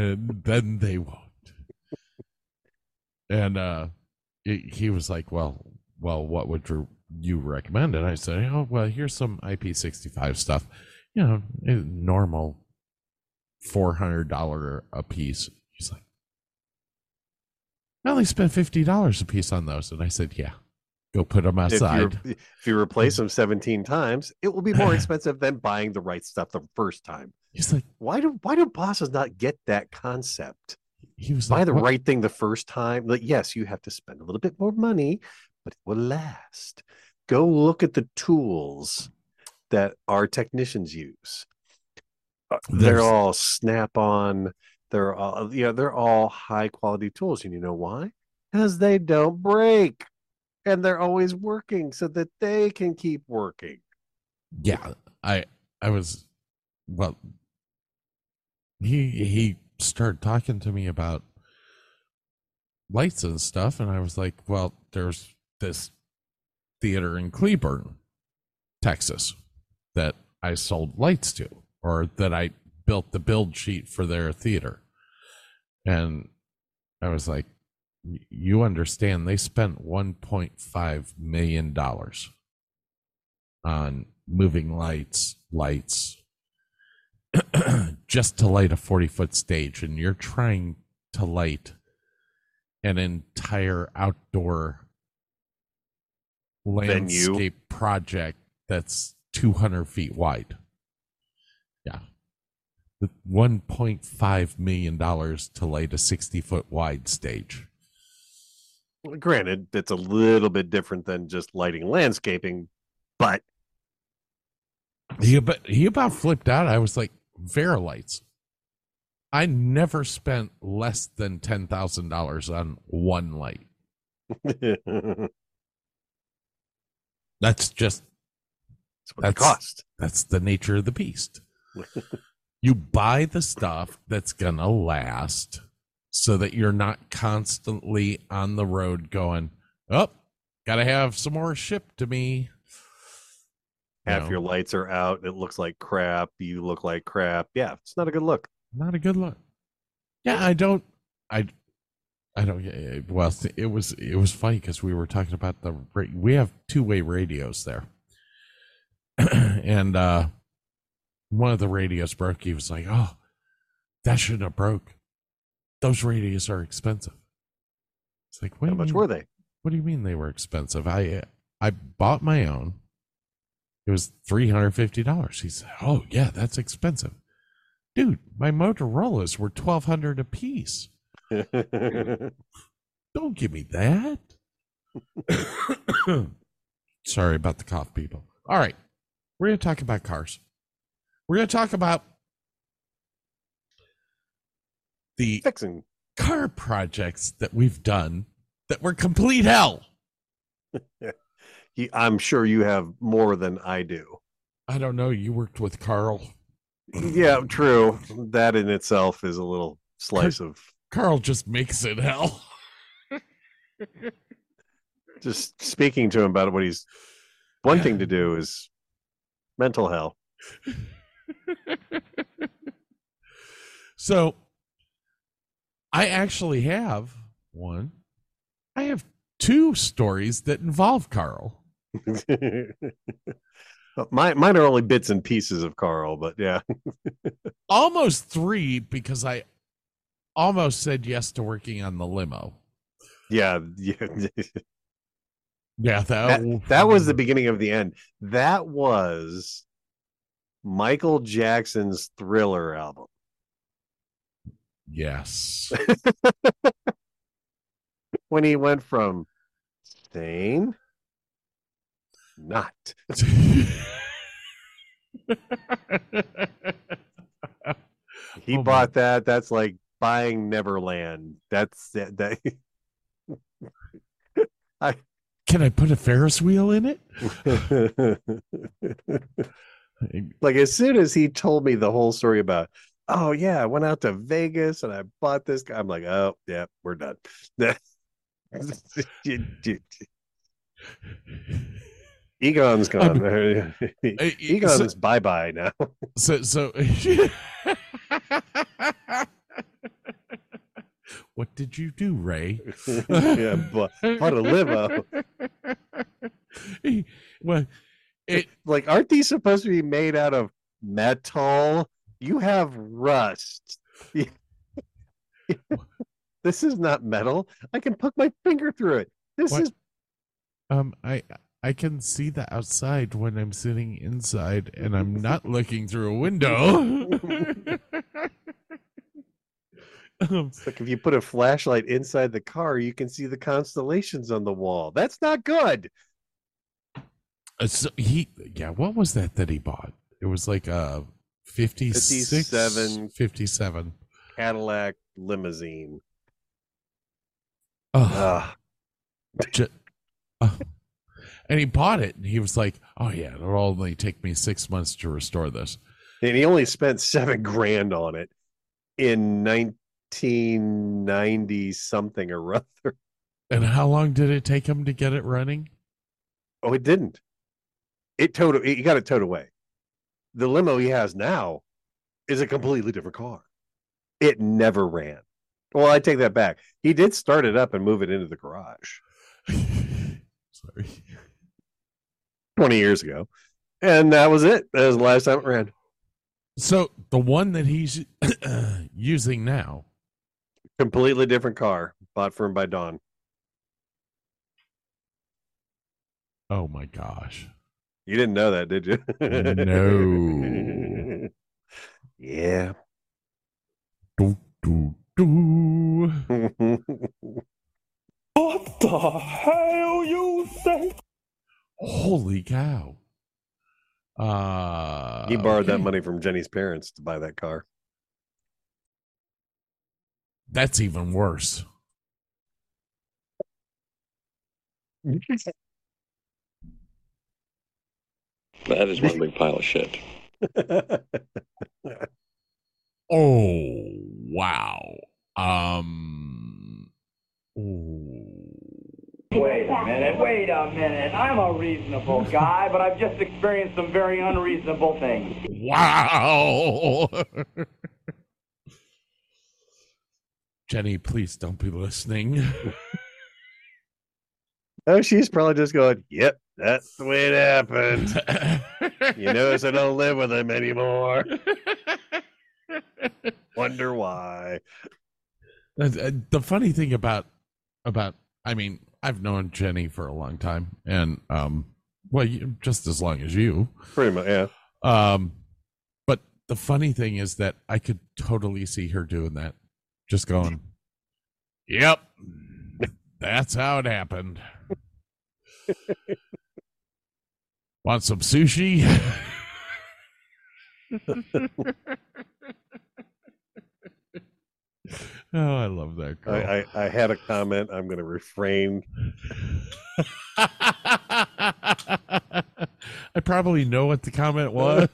And he was like, well, what would you recommend? And I said, oh, well, here's some IP65 stuff. Normal $400 a piece. He's like, I only spent $50 a piece on those. And I said, yeah, go put them outside. If you replace them 17 times, it will be more expensive than buying the right stuff the first time. He's like, why do bosses not get that concept? He was buy like, the what? right thing the first time. Like, yes, you have to spend a little bit more money, but it will last. Go look at the tools that our technicians use. They're all Snap-on. They're all high quality tools, and you know why? Because they don't break, and they're always working so that they can keep working. Yeah, I was. Well, he started talking to me about lights and stuff, and I was like, well, there's this theater in Cleburne, Texas, that I sold lights to, or that I built the build sheet for their theater. And I was like, you understand they spent $1.5 million on moving lights just to light a 40-foot stage, and you're trying to light an entire outdoor landscape project that's 200 feet wide. Yeah. $1.5 million to light a 60-foot wide stage. Granted, it's a little bit different than just lighting landscaping, but he about flipped out. I was like, Verilights. I never spent less than $10,000 on one light. That's what it cost. That's the nature of the beast. You buy the stuff that's gonna last, so that you're not constantly on the road going, oh, gotta have some more shipped to me. Half your lights are out. It looks like crap. You look like crap. Yeah, it's not a good look. Not a good look. Yeah, I don't. Well, it was funny because we were talking about we have two-way radios there, and one of the radios broke. He was like, "Oh, that shouldn't have broke. Those radios are expensive." It's like, how much were they? What do you mean they were expensive? I bought my own. It was $350. He said, "Oh yeah, that's expensive, dude. My Motorola's were $1,200 a piece. Don't give me that." Sorry about the cough, people. All right, we're going to talk about cars. We're going to talk about the fixing car projects that we've done that were complete hell. I'm sure you have more than I do. I don't know. You worked with Carl. Yeah, true. That in itself is a little slice of. Carl just makes it hell. Just speaking to him about what he's wanting to do is mental hell. So I actually have one. I have two stories that involve Carl. Mine are only bits and pieces of Carl, but yeah. Almost three, because I almost said yes to working on the limo. Yeah. Yeah, that was the beginning of the end. That was Michael Jackson's Thriller album. Yes. When he went from sane, not. He bought that. That's like buying Neverland. That's that. Can I put a Ferris wheel in it? Like, as soon as he told me the whole story about, oh yeah, I went out to Vegas and I bought this guy, I'm like, oh yeah, we're done. Egon's gone. Egon is bye-bye now. So what did you do, Ray? Yeah, but a limo. Well, like, aren't these supposed to be made out of metal? You have rust. This is not metal. I can put my finger through it. Is I can see the outside when I'm sitting inside and I'm not looking through a window. It's like if you put a flashlight inside the car, you can see the constellations on the wall. That's not good. So what was that he bought? It was like a 57 Cadillac limousine. And he bought it and he was like, oh yeah, it'll only take me 6 months to restore this. And he only spent $7,000 on it in 1990 something or other. And how long did it take him to get it running? Oh, it didn't. He got it towed away. The limo he has now is a completely different car. It never ran. Well, I take that back. He did start it up and move it into the garage. Sorry. 20 years ago. And that was it. That was the last time it ran. So the one that he's using now. Completely different car. Bought for him by Dawn. Oh my gosh. You didn't know that, did you? No. Yeah. Do, do, do. What the hell you say? Holy cow. He borrowed that money from Jenny's parents to buy that car. That's even worse. That is one big pile of shit. Oh, wow. Wait a minute. I'm a reasonable guy, but I've just experienced some very unreasonable things. Wow. Jenny, please don't be listening. Oh, she's probably just going, yep, that's the way it happened. You notice I don't live with him anymore. Wonder why. The funny thing about, I mean, I've known Jenny for a long time, and well, just as long as you. Pretty much, yeah. But the funny thing is that I could totally see her doing that. Just going, yep, that's how it happened. Want some sushi? Oh, I love that girl. I had a comment. I'm going to refrain. I probably know what the comment was.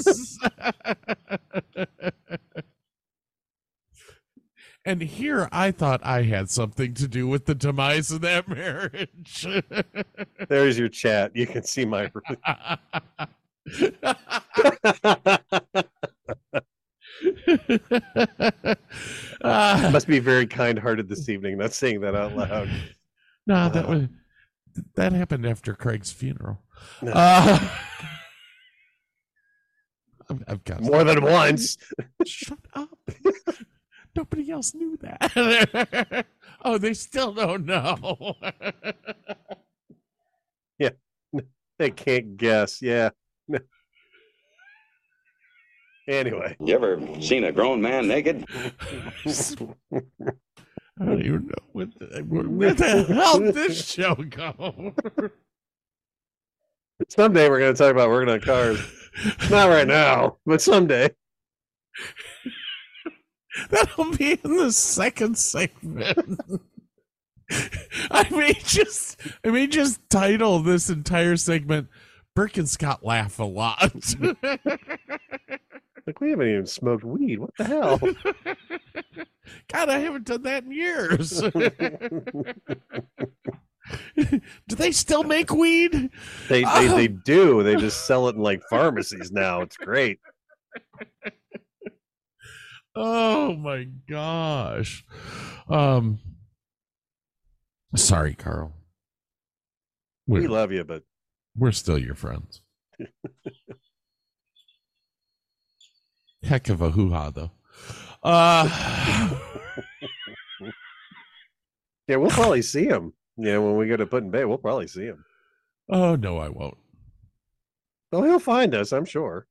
And here I thought I had something to do with the demise of that marriage. There's your chat. You can see my. Must be very kind-hearted this evening. Not saying that out loud. No, that happened after Craig's funeral. No. I've got more than once. Shut up. Nobody else knew that. Oh, they still don't know. Yeah, they can't guess. Yeah. Anyway, You ever seen a grown man naked? I don't even know where the hell did this show go. Someday we're going to talk about working on cars. Not right now, but someday. That'll be in the second segment. I may just title this entire segment "Burke and Scott Laugh a Lot." Like, we haven't even smoked weed. What the hell? God, I haven't done that in years. Do they still make weed? They do. They just sell it in like pharmacies now. It's great. Oh my gosh. Sorry, Carl. We love you, but we're still your friends. Heck of a hoo-ha, though. Yeah, we'll probably see him. Yeah, when we go to Put in Bay, we'll probably see him. Oh, no, I won't. Well, he'll find us, I'm sure.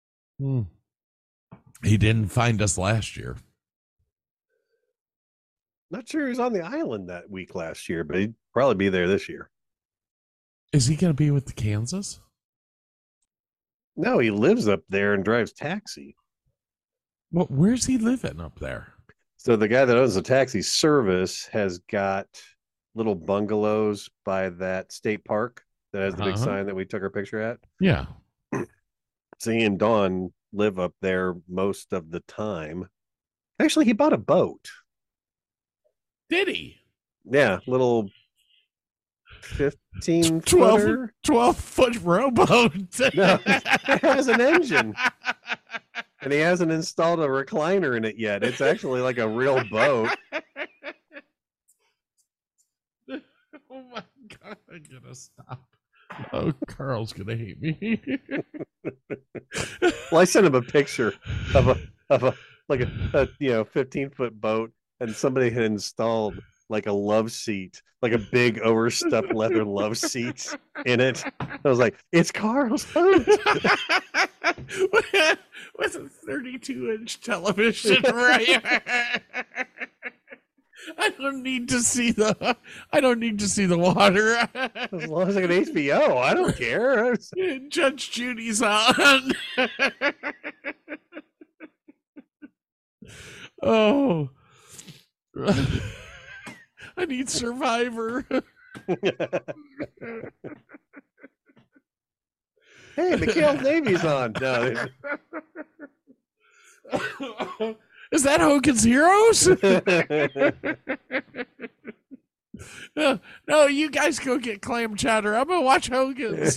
He didn't find us last year. Not sure he was on the island that week last year, but he'd probably be there this year. Is he going to be with the Kansas? No, he lives up there and drives taxi. Well, where's he living up there? So the guy that owns the taxi service has got little bungalows by that state park that has the big sign that we took our picture at. Yeah. So he and Dawn live up there most of the time. Actually, he bought a boat. Did he? Yeah, little 12-foot rowboat. No, it has an engine. And he hasn't installed a recliner in it yet. It's actually like a real boat. Oh my God, I gotta stop. Oh, Carl's gonna hate me. Well, I sent him a picture of a 15-foot boat, and somebody had installed like a love seat, like a big overstuffed leather love seat in it. I was like, it's Carl's boat. With a 32-inch television, right? I don't need to see the water. As long as I get HBO, I don't care. Judge Judy's on. Oh. I need Survivor. Hey, McHale Navy's on. No. Is that Hogan's Heroes? No, you guys go get clam chowder. I'm gonna watch Hogan's.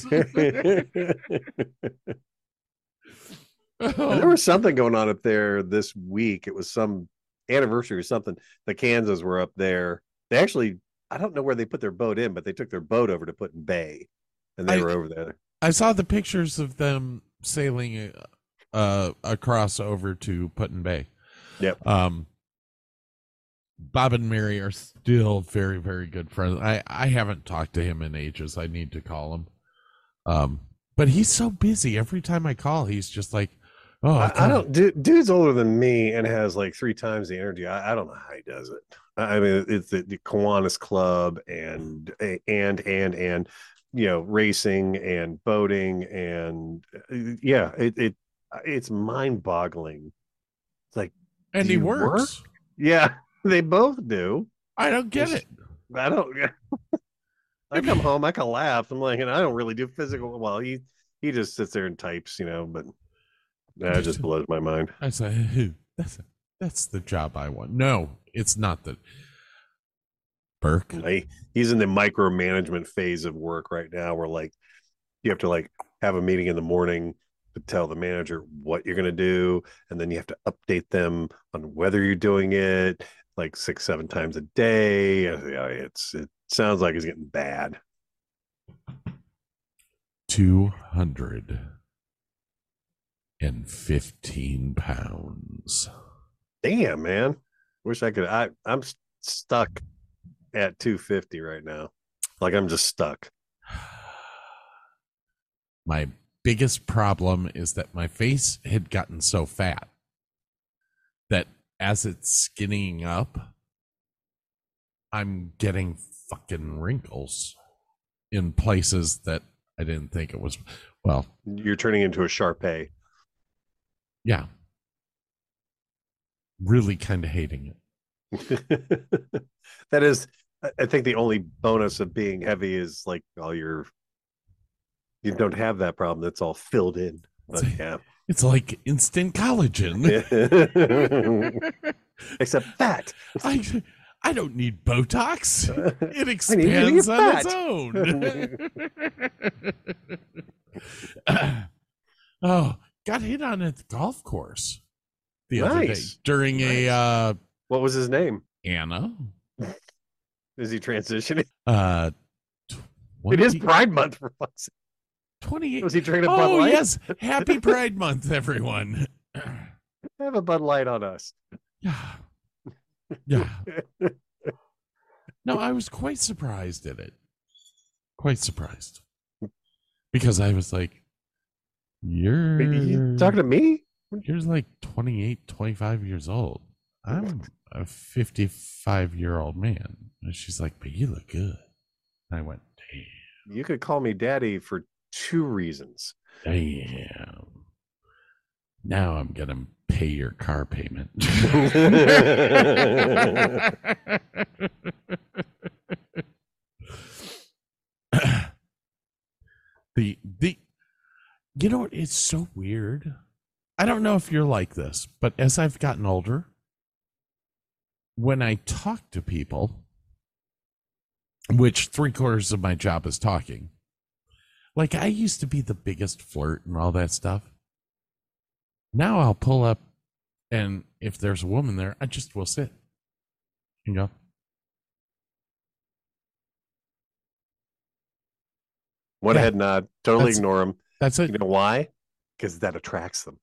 And there was something going on up there this week. It was some anniversary or something. The Kansas were up there. They actually, I don't know where they put their boat in, but they took their boat over to Put-in Bay, and they were over there. I saw the pictures of them sailing across over to Put-in Bay. Yep. Bob and Mary are still very, very good friends. I haven't talked to him in ages. I need to call him. But he's so busy. Every time I call, he's just like, oh, I don't. Dude's older than me and has like 3 times the energy. I don't know how he does it. I mean, it's the Kiwanis Club and racing and boating and it's mind boggling. It's like, and he works. Yeah, they both do. I don't get it. I don't. I come home, I can laugh. I'm like, and I don't really do physical. Well, he just sits there and types, but that just blows my mind. I say, that's the job I want. No, it's not that. Burke. He's in the micromanagement phase of work right now, where like you have to like have a meeting in the morning to tell the manager what you're going to do, and then you have to update them on whether you're doing it like 6-7 times a day. It sounds like it's getting bad. 215 pounds. Damn, man. Wish I could. I'm stuck at 250 right now. Like, I'm just stuck. My biggest problem is that my face had gotten so fat that as it's skinning up, I'm getting fucking wrinkles in places that I didn't think it was. Well, you're turning into a Shar-Pei. Yeah. Really kind of hating it. That is, I think the only bonus of being heavy is like you don't have that problem. That's all filled in. But yeah. It's like instant collagen. Except fat. I don't need Botox. It expands on its own. Got hit on at the golf course the other day during a what was his name? Anna. Is he transitioning? It is Pride Month for fuck's sake. 28. Was he drinking a Bud Light? Yes. Happy Pride Month, everyone. Have a Bud Light on us. Yeah. No, I was quite surprised at it. Quite surprised. Because I was like, you talking to me? You're like 28, 25 years old. I'm a 55-year-old man. And she's like, but you look good. I went, damn. You could call me daddy for 2 reasons. Damn. Now I'm going to pay your car payment. You know what? It's so weird. I don't know if you're like this, but as I've gotten older, when I talk to people, which 3/4 of my job is talking, like I used to be the biggest flirt and all that stuff. Now I'll pull up, and if there's a woman there, I just will sit and go. Head nod. Totally ignore them. That's it. You know why? Because that attracts them.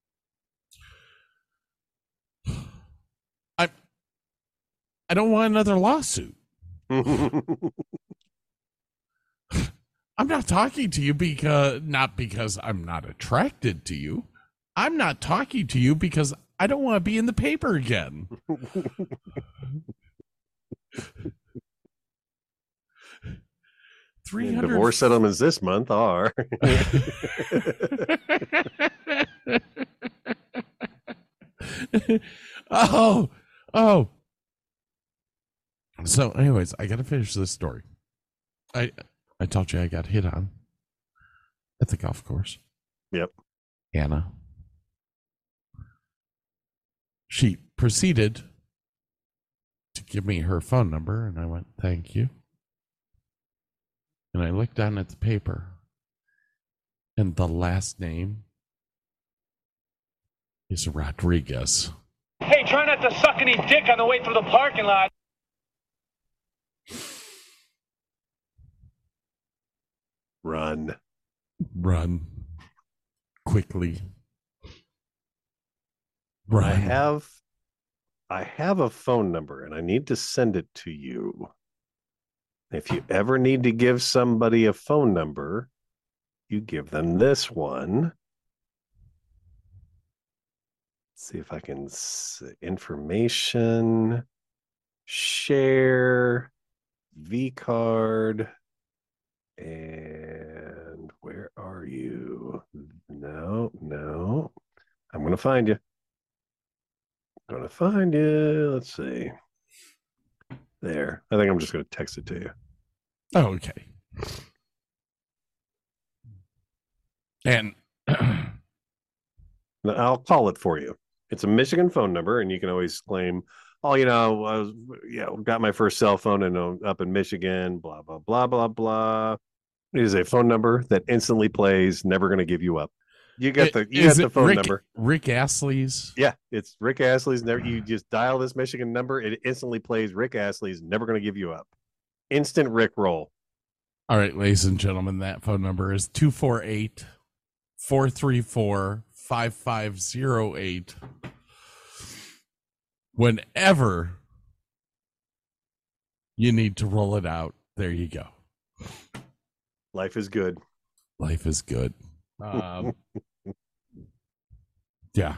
I don't want another lawsuit. I'm not talking to you not because I'm not attracted to you. I'm not talking to you because I don't want to be in the paper again. Divorce settlements this month are. Oh. So, anyways, I got to finish this story. I told you I got hit on at the golf course. Yep. Anna. She proceeded to give me her phone number, and I went, thank you. And I looked down at the paper, and the last name is Rodriguez. Hey, try not to suck any dick on the way through the parking lot. Run quickly. Run. I have a phone number, and I need to send it to you. If you ever need to give somebody a phone number, you give them this one. Let's see if I can information, share, V-card, and where are you? No. I'm going to find you. Let's see. There. I think I'm just going to text it to you. Oh, okay. And I'll call it for you. It's a Michigan phone number, and you can always claim, oh, got my first cell phone and up in Michigan, blah, blah, blah, blah, blah. It is a phone number that instantly plays, never going to give you up. You got the phone number. Rick Astley's? Yeah, it's Rick Astley's. You just dial this Michigan number, it instantly plays Rick Astley's, never going to give you up. Instant Rick roll. All right, ladies and gentlemen, that phone number is 248-434-5508. Whenever you need to roll it out, there you go. Life is good. Life is good. Yeah.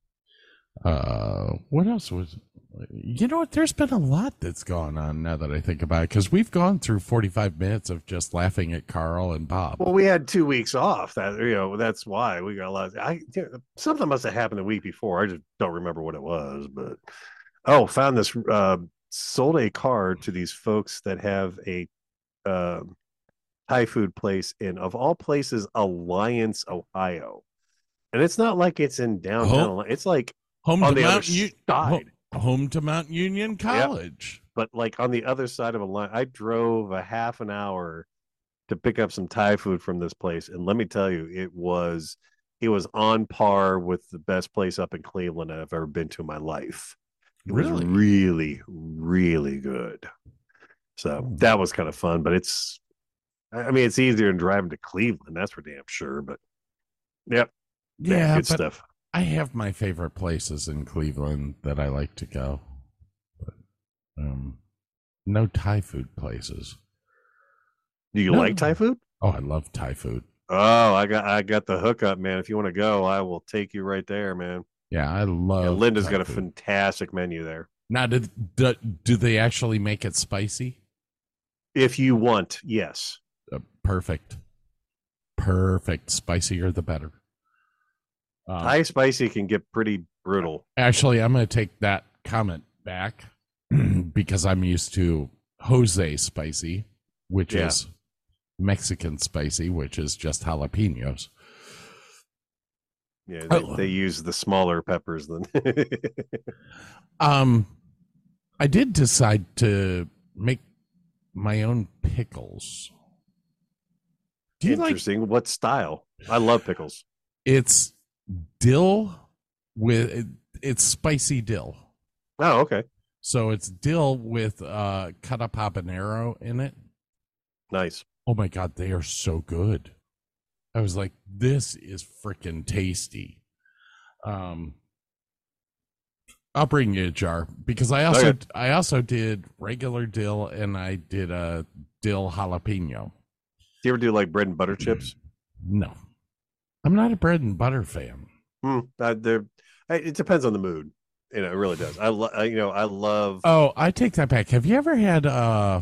What else was... You know what? There's been a lot that's gone on now that I think about it, because we've gone through 45 minutes of just laughing at Carl and Bob. Well, we had 2 weeks off. That's why we got a lot. Something must have happened the week before. I just don't remember what it was. But found this. Sold a car to these folks that have a Thai food place in, of all places, Alliance, Ohio, and it's not like it's in downtown. It's like home on to the Mount other side. Home to Mount Union College. Yep. But like on the other side of a line, I drove a half an hour to pick up some Thai food from this place. And let me tell you, it was on par with the best place up in Cleveland I've ever been to in my life. It was really, really good. So that was kind of fun, but it's easier than driving to Cleveland. That's for damn sure. But yep. Yeah, good stuff. I have my favorite places in Cleveland that I like to go, but no Thai food places. Do you like Thai food? Oh, I love Thai food. Oh, I got the hookup, man. If you want to go, I will take you right there, man. Yeah, I love. Yeah, Linda's Thai got a food. fantastic menu there. Now, do they actually make it spicy? If you want, yes. Perfect. Spicier the better. Thai spicy can get pretty brutal. Actually, I'm going to take that comment back because I'm used to Jose spicy, which is Mexican spicy, which is just jalapenos. Yeah, they use the smaller peppers than. I did decide to make my own pickles. Do you Interesting. What style? I love pickles. It's dill it's spicy dill. Oh, okay. So it's dill with cut up habanero in it. Nice. Oh my God, they are so good. I was like, this is freaking tasty. I'll bring you a jar because I also did regular dill and I did a dill jalapeno. Do you ever do like bread and butter chips? No, I'm not a bread and butter fan. It depends on the mood. It really does. I love. Oh, I take that back. Have you ever had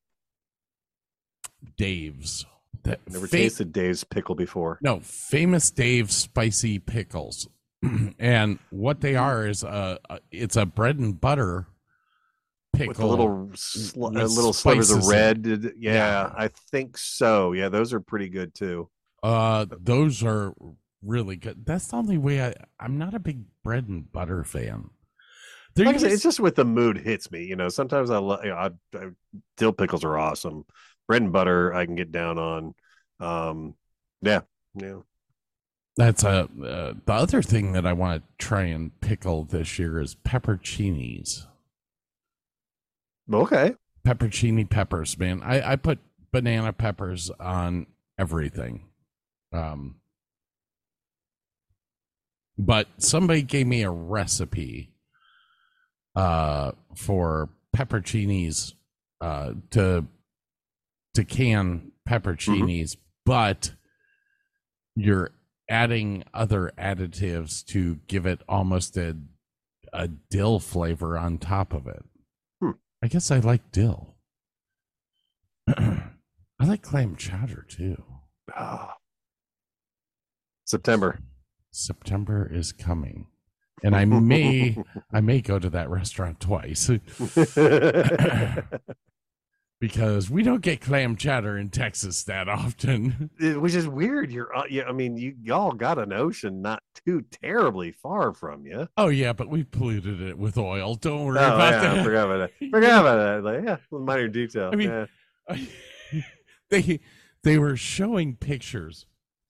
Dave's? Never tasted Dave's pickle before. No, Famous Dave's spicy pickles. And what they are is it's a bread and butter pickle with little slivers of red. Yeah, I think so. Yeah, those are pretty good too. Those are really good. That's the only way I'm not a big bread and butter fan. Like I say, it's just with the mood hits me. You know, sometimes dill pickles are awesome. Bread and butter I can get down on. Yeah. That's the other thing that I want to try and pickle this year is pepperoncinis. Okay. Pepperoncini peppers, man. I put banana peppers on everything. But somebody gave me a recipe for pepperoncinis to can pepperoncinis, but you're adding other additives to give it almost a dill flavor on top of it. I guess I like dill. I like clam chowder too. September is coming, and I may go to that restaurant twice because we don't get clam chowder in Texas that often, which is weird. Y'all got an ocean not too terribly far from you. Oh yeah, but we polluted it with oil. Don't worry about that. I forgot about that. Like, minor detail. I mean, they were showing pictures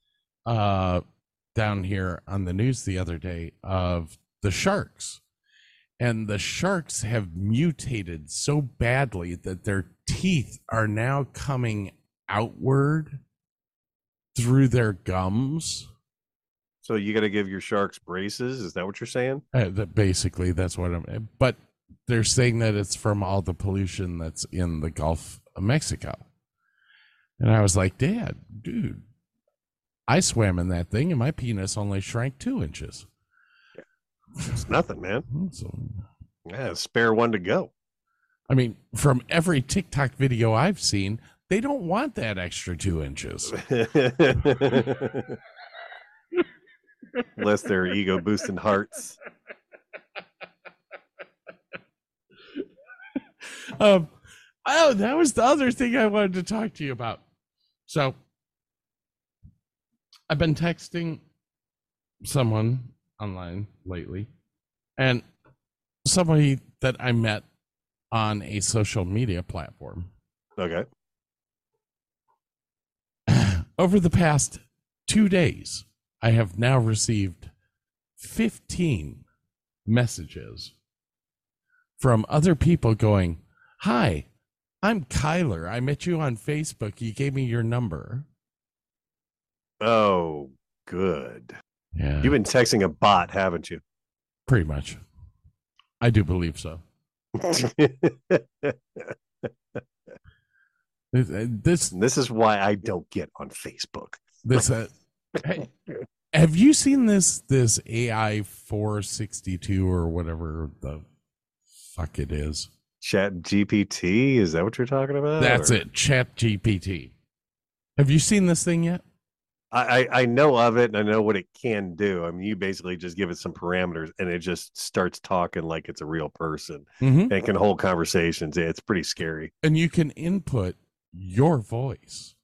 down here on the news the other day of the sharks, and the sharks have mutated so badly that their teeth are now coming outward through their gums. So you got to give your sharks braces? Is that what you're saying? Basically, that's what I'm. But they're saying that it's from all the pollution that's in the Gulf of Mexico. And I was like, Dad, dude, I swam in that thing and my penis only shrank 2 inches. It's nothing, man. Spare one to go. I mean, from every TikTok video I've seen, they don't want that extra 2 inches. Unless they're ego boosting hearts. That was the other thing I wanted to talk to you about. So I've been texting someone online lately, and somebody that I met on a social media platform. Okay. Over the past 2 days, I have now received 15 messages from other people going, "Hi, I'm Kyler. I met you on Facebook. You gave me your number." Oh, good. Yeah. You've been texting a bot, haven't you? Pretty much. I do believe so. This is why I don't get on Facebook. Hey, have you seen this AI 462 or whatever the fuck it is? Chat GPT? Is that what you're talking about? That's it. Chat GPT. Have you seen this thing yet? I know of it and I know what it can do. I mean, you basically just give it some parameters and it just starts talking like it's a real person and it can hold conversations. It's pretty scary. And you can input your voice.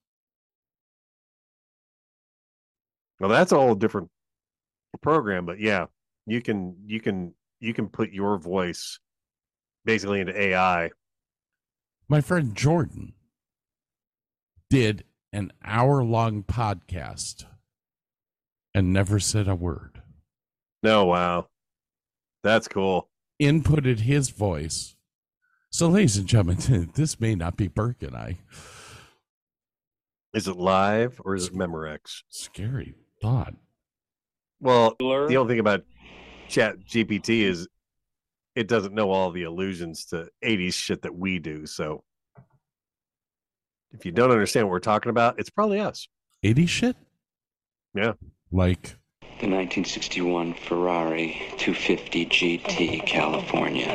Well, that's a whole different program, but yeah, you can put your voice basically into AI. My friend Jordan did an hour-long podcast and never said a word. No, wow. That's cool. Inputted his voice. So, ladies and gentlemen, this may not be Burke and I. Is it live or is it Memorex? Scary thought. Well, the only thing about Chat GPT is it doesn't know all the allusions to 80s shit that we do. So if you don't understand what we're talking about, it's probably us. 80s shit? Yeah. Like the 1961 Ferrari 250 GT California.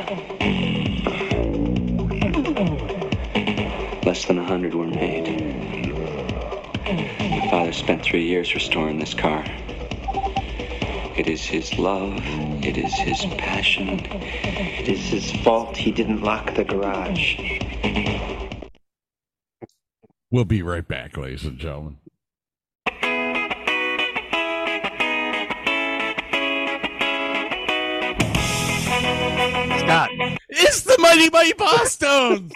Less than 100 were made. My father spent 3 years restoring this car. It is his love. It is his passion. It is his fault he didn't lock the garage. We'll be right back, ladies and gentlemen. not. It's the Mighty Mighty Bosstones.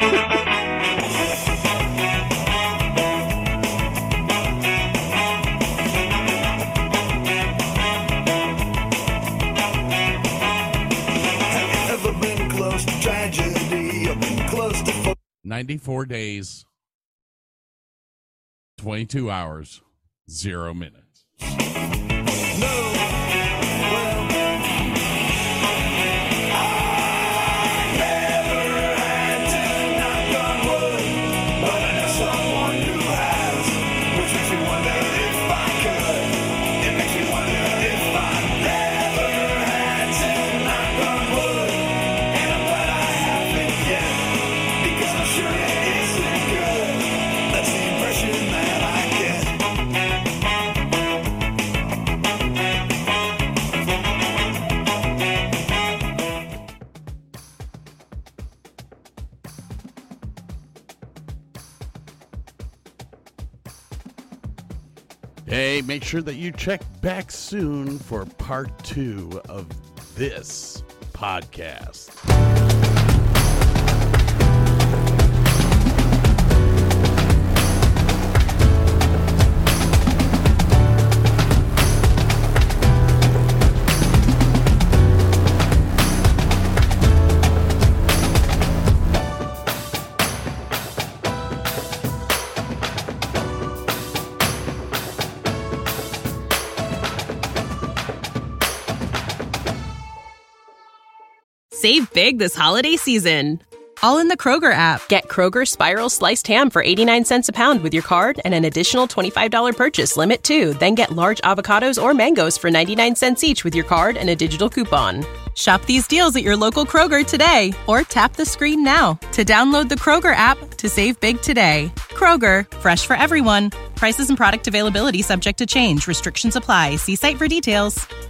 Ever been close to tragedy? I've been close to 94 days, 22 hours, 0 minutes. Hey, make sure that you check back soon for part 2 of this podcast. Save big this holiday season. All in the Kroger app. Get Kroger Spiral Sliced Ham for 89 cents a pound with your card and an additional $25 purchase limit too. Then get large avocados or mangoes for 99 cents each with your card and a digital coupon. Shop these deals at your local Kroger today or tap the screen now to download the Kroger app to save big today. Kroger, fresh for everyone. Prices and product availability subject to change. Restrictions apply. See site for details.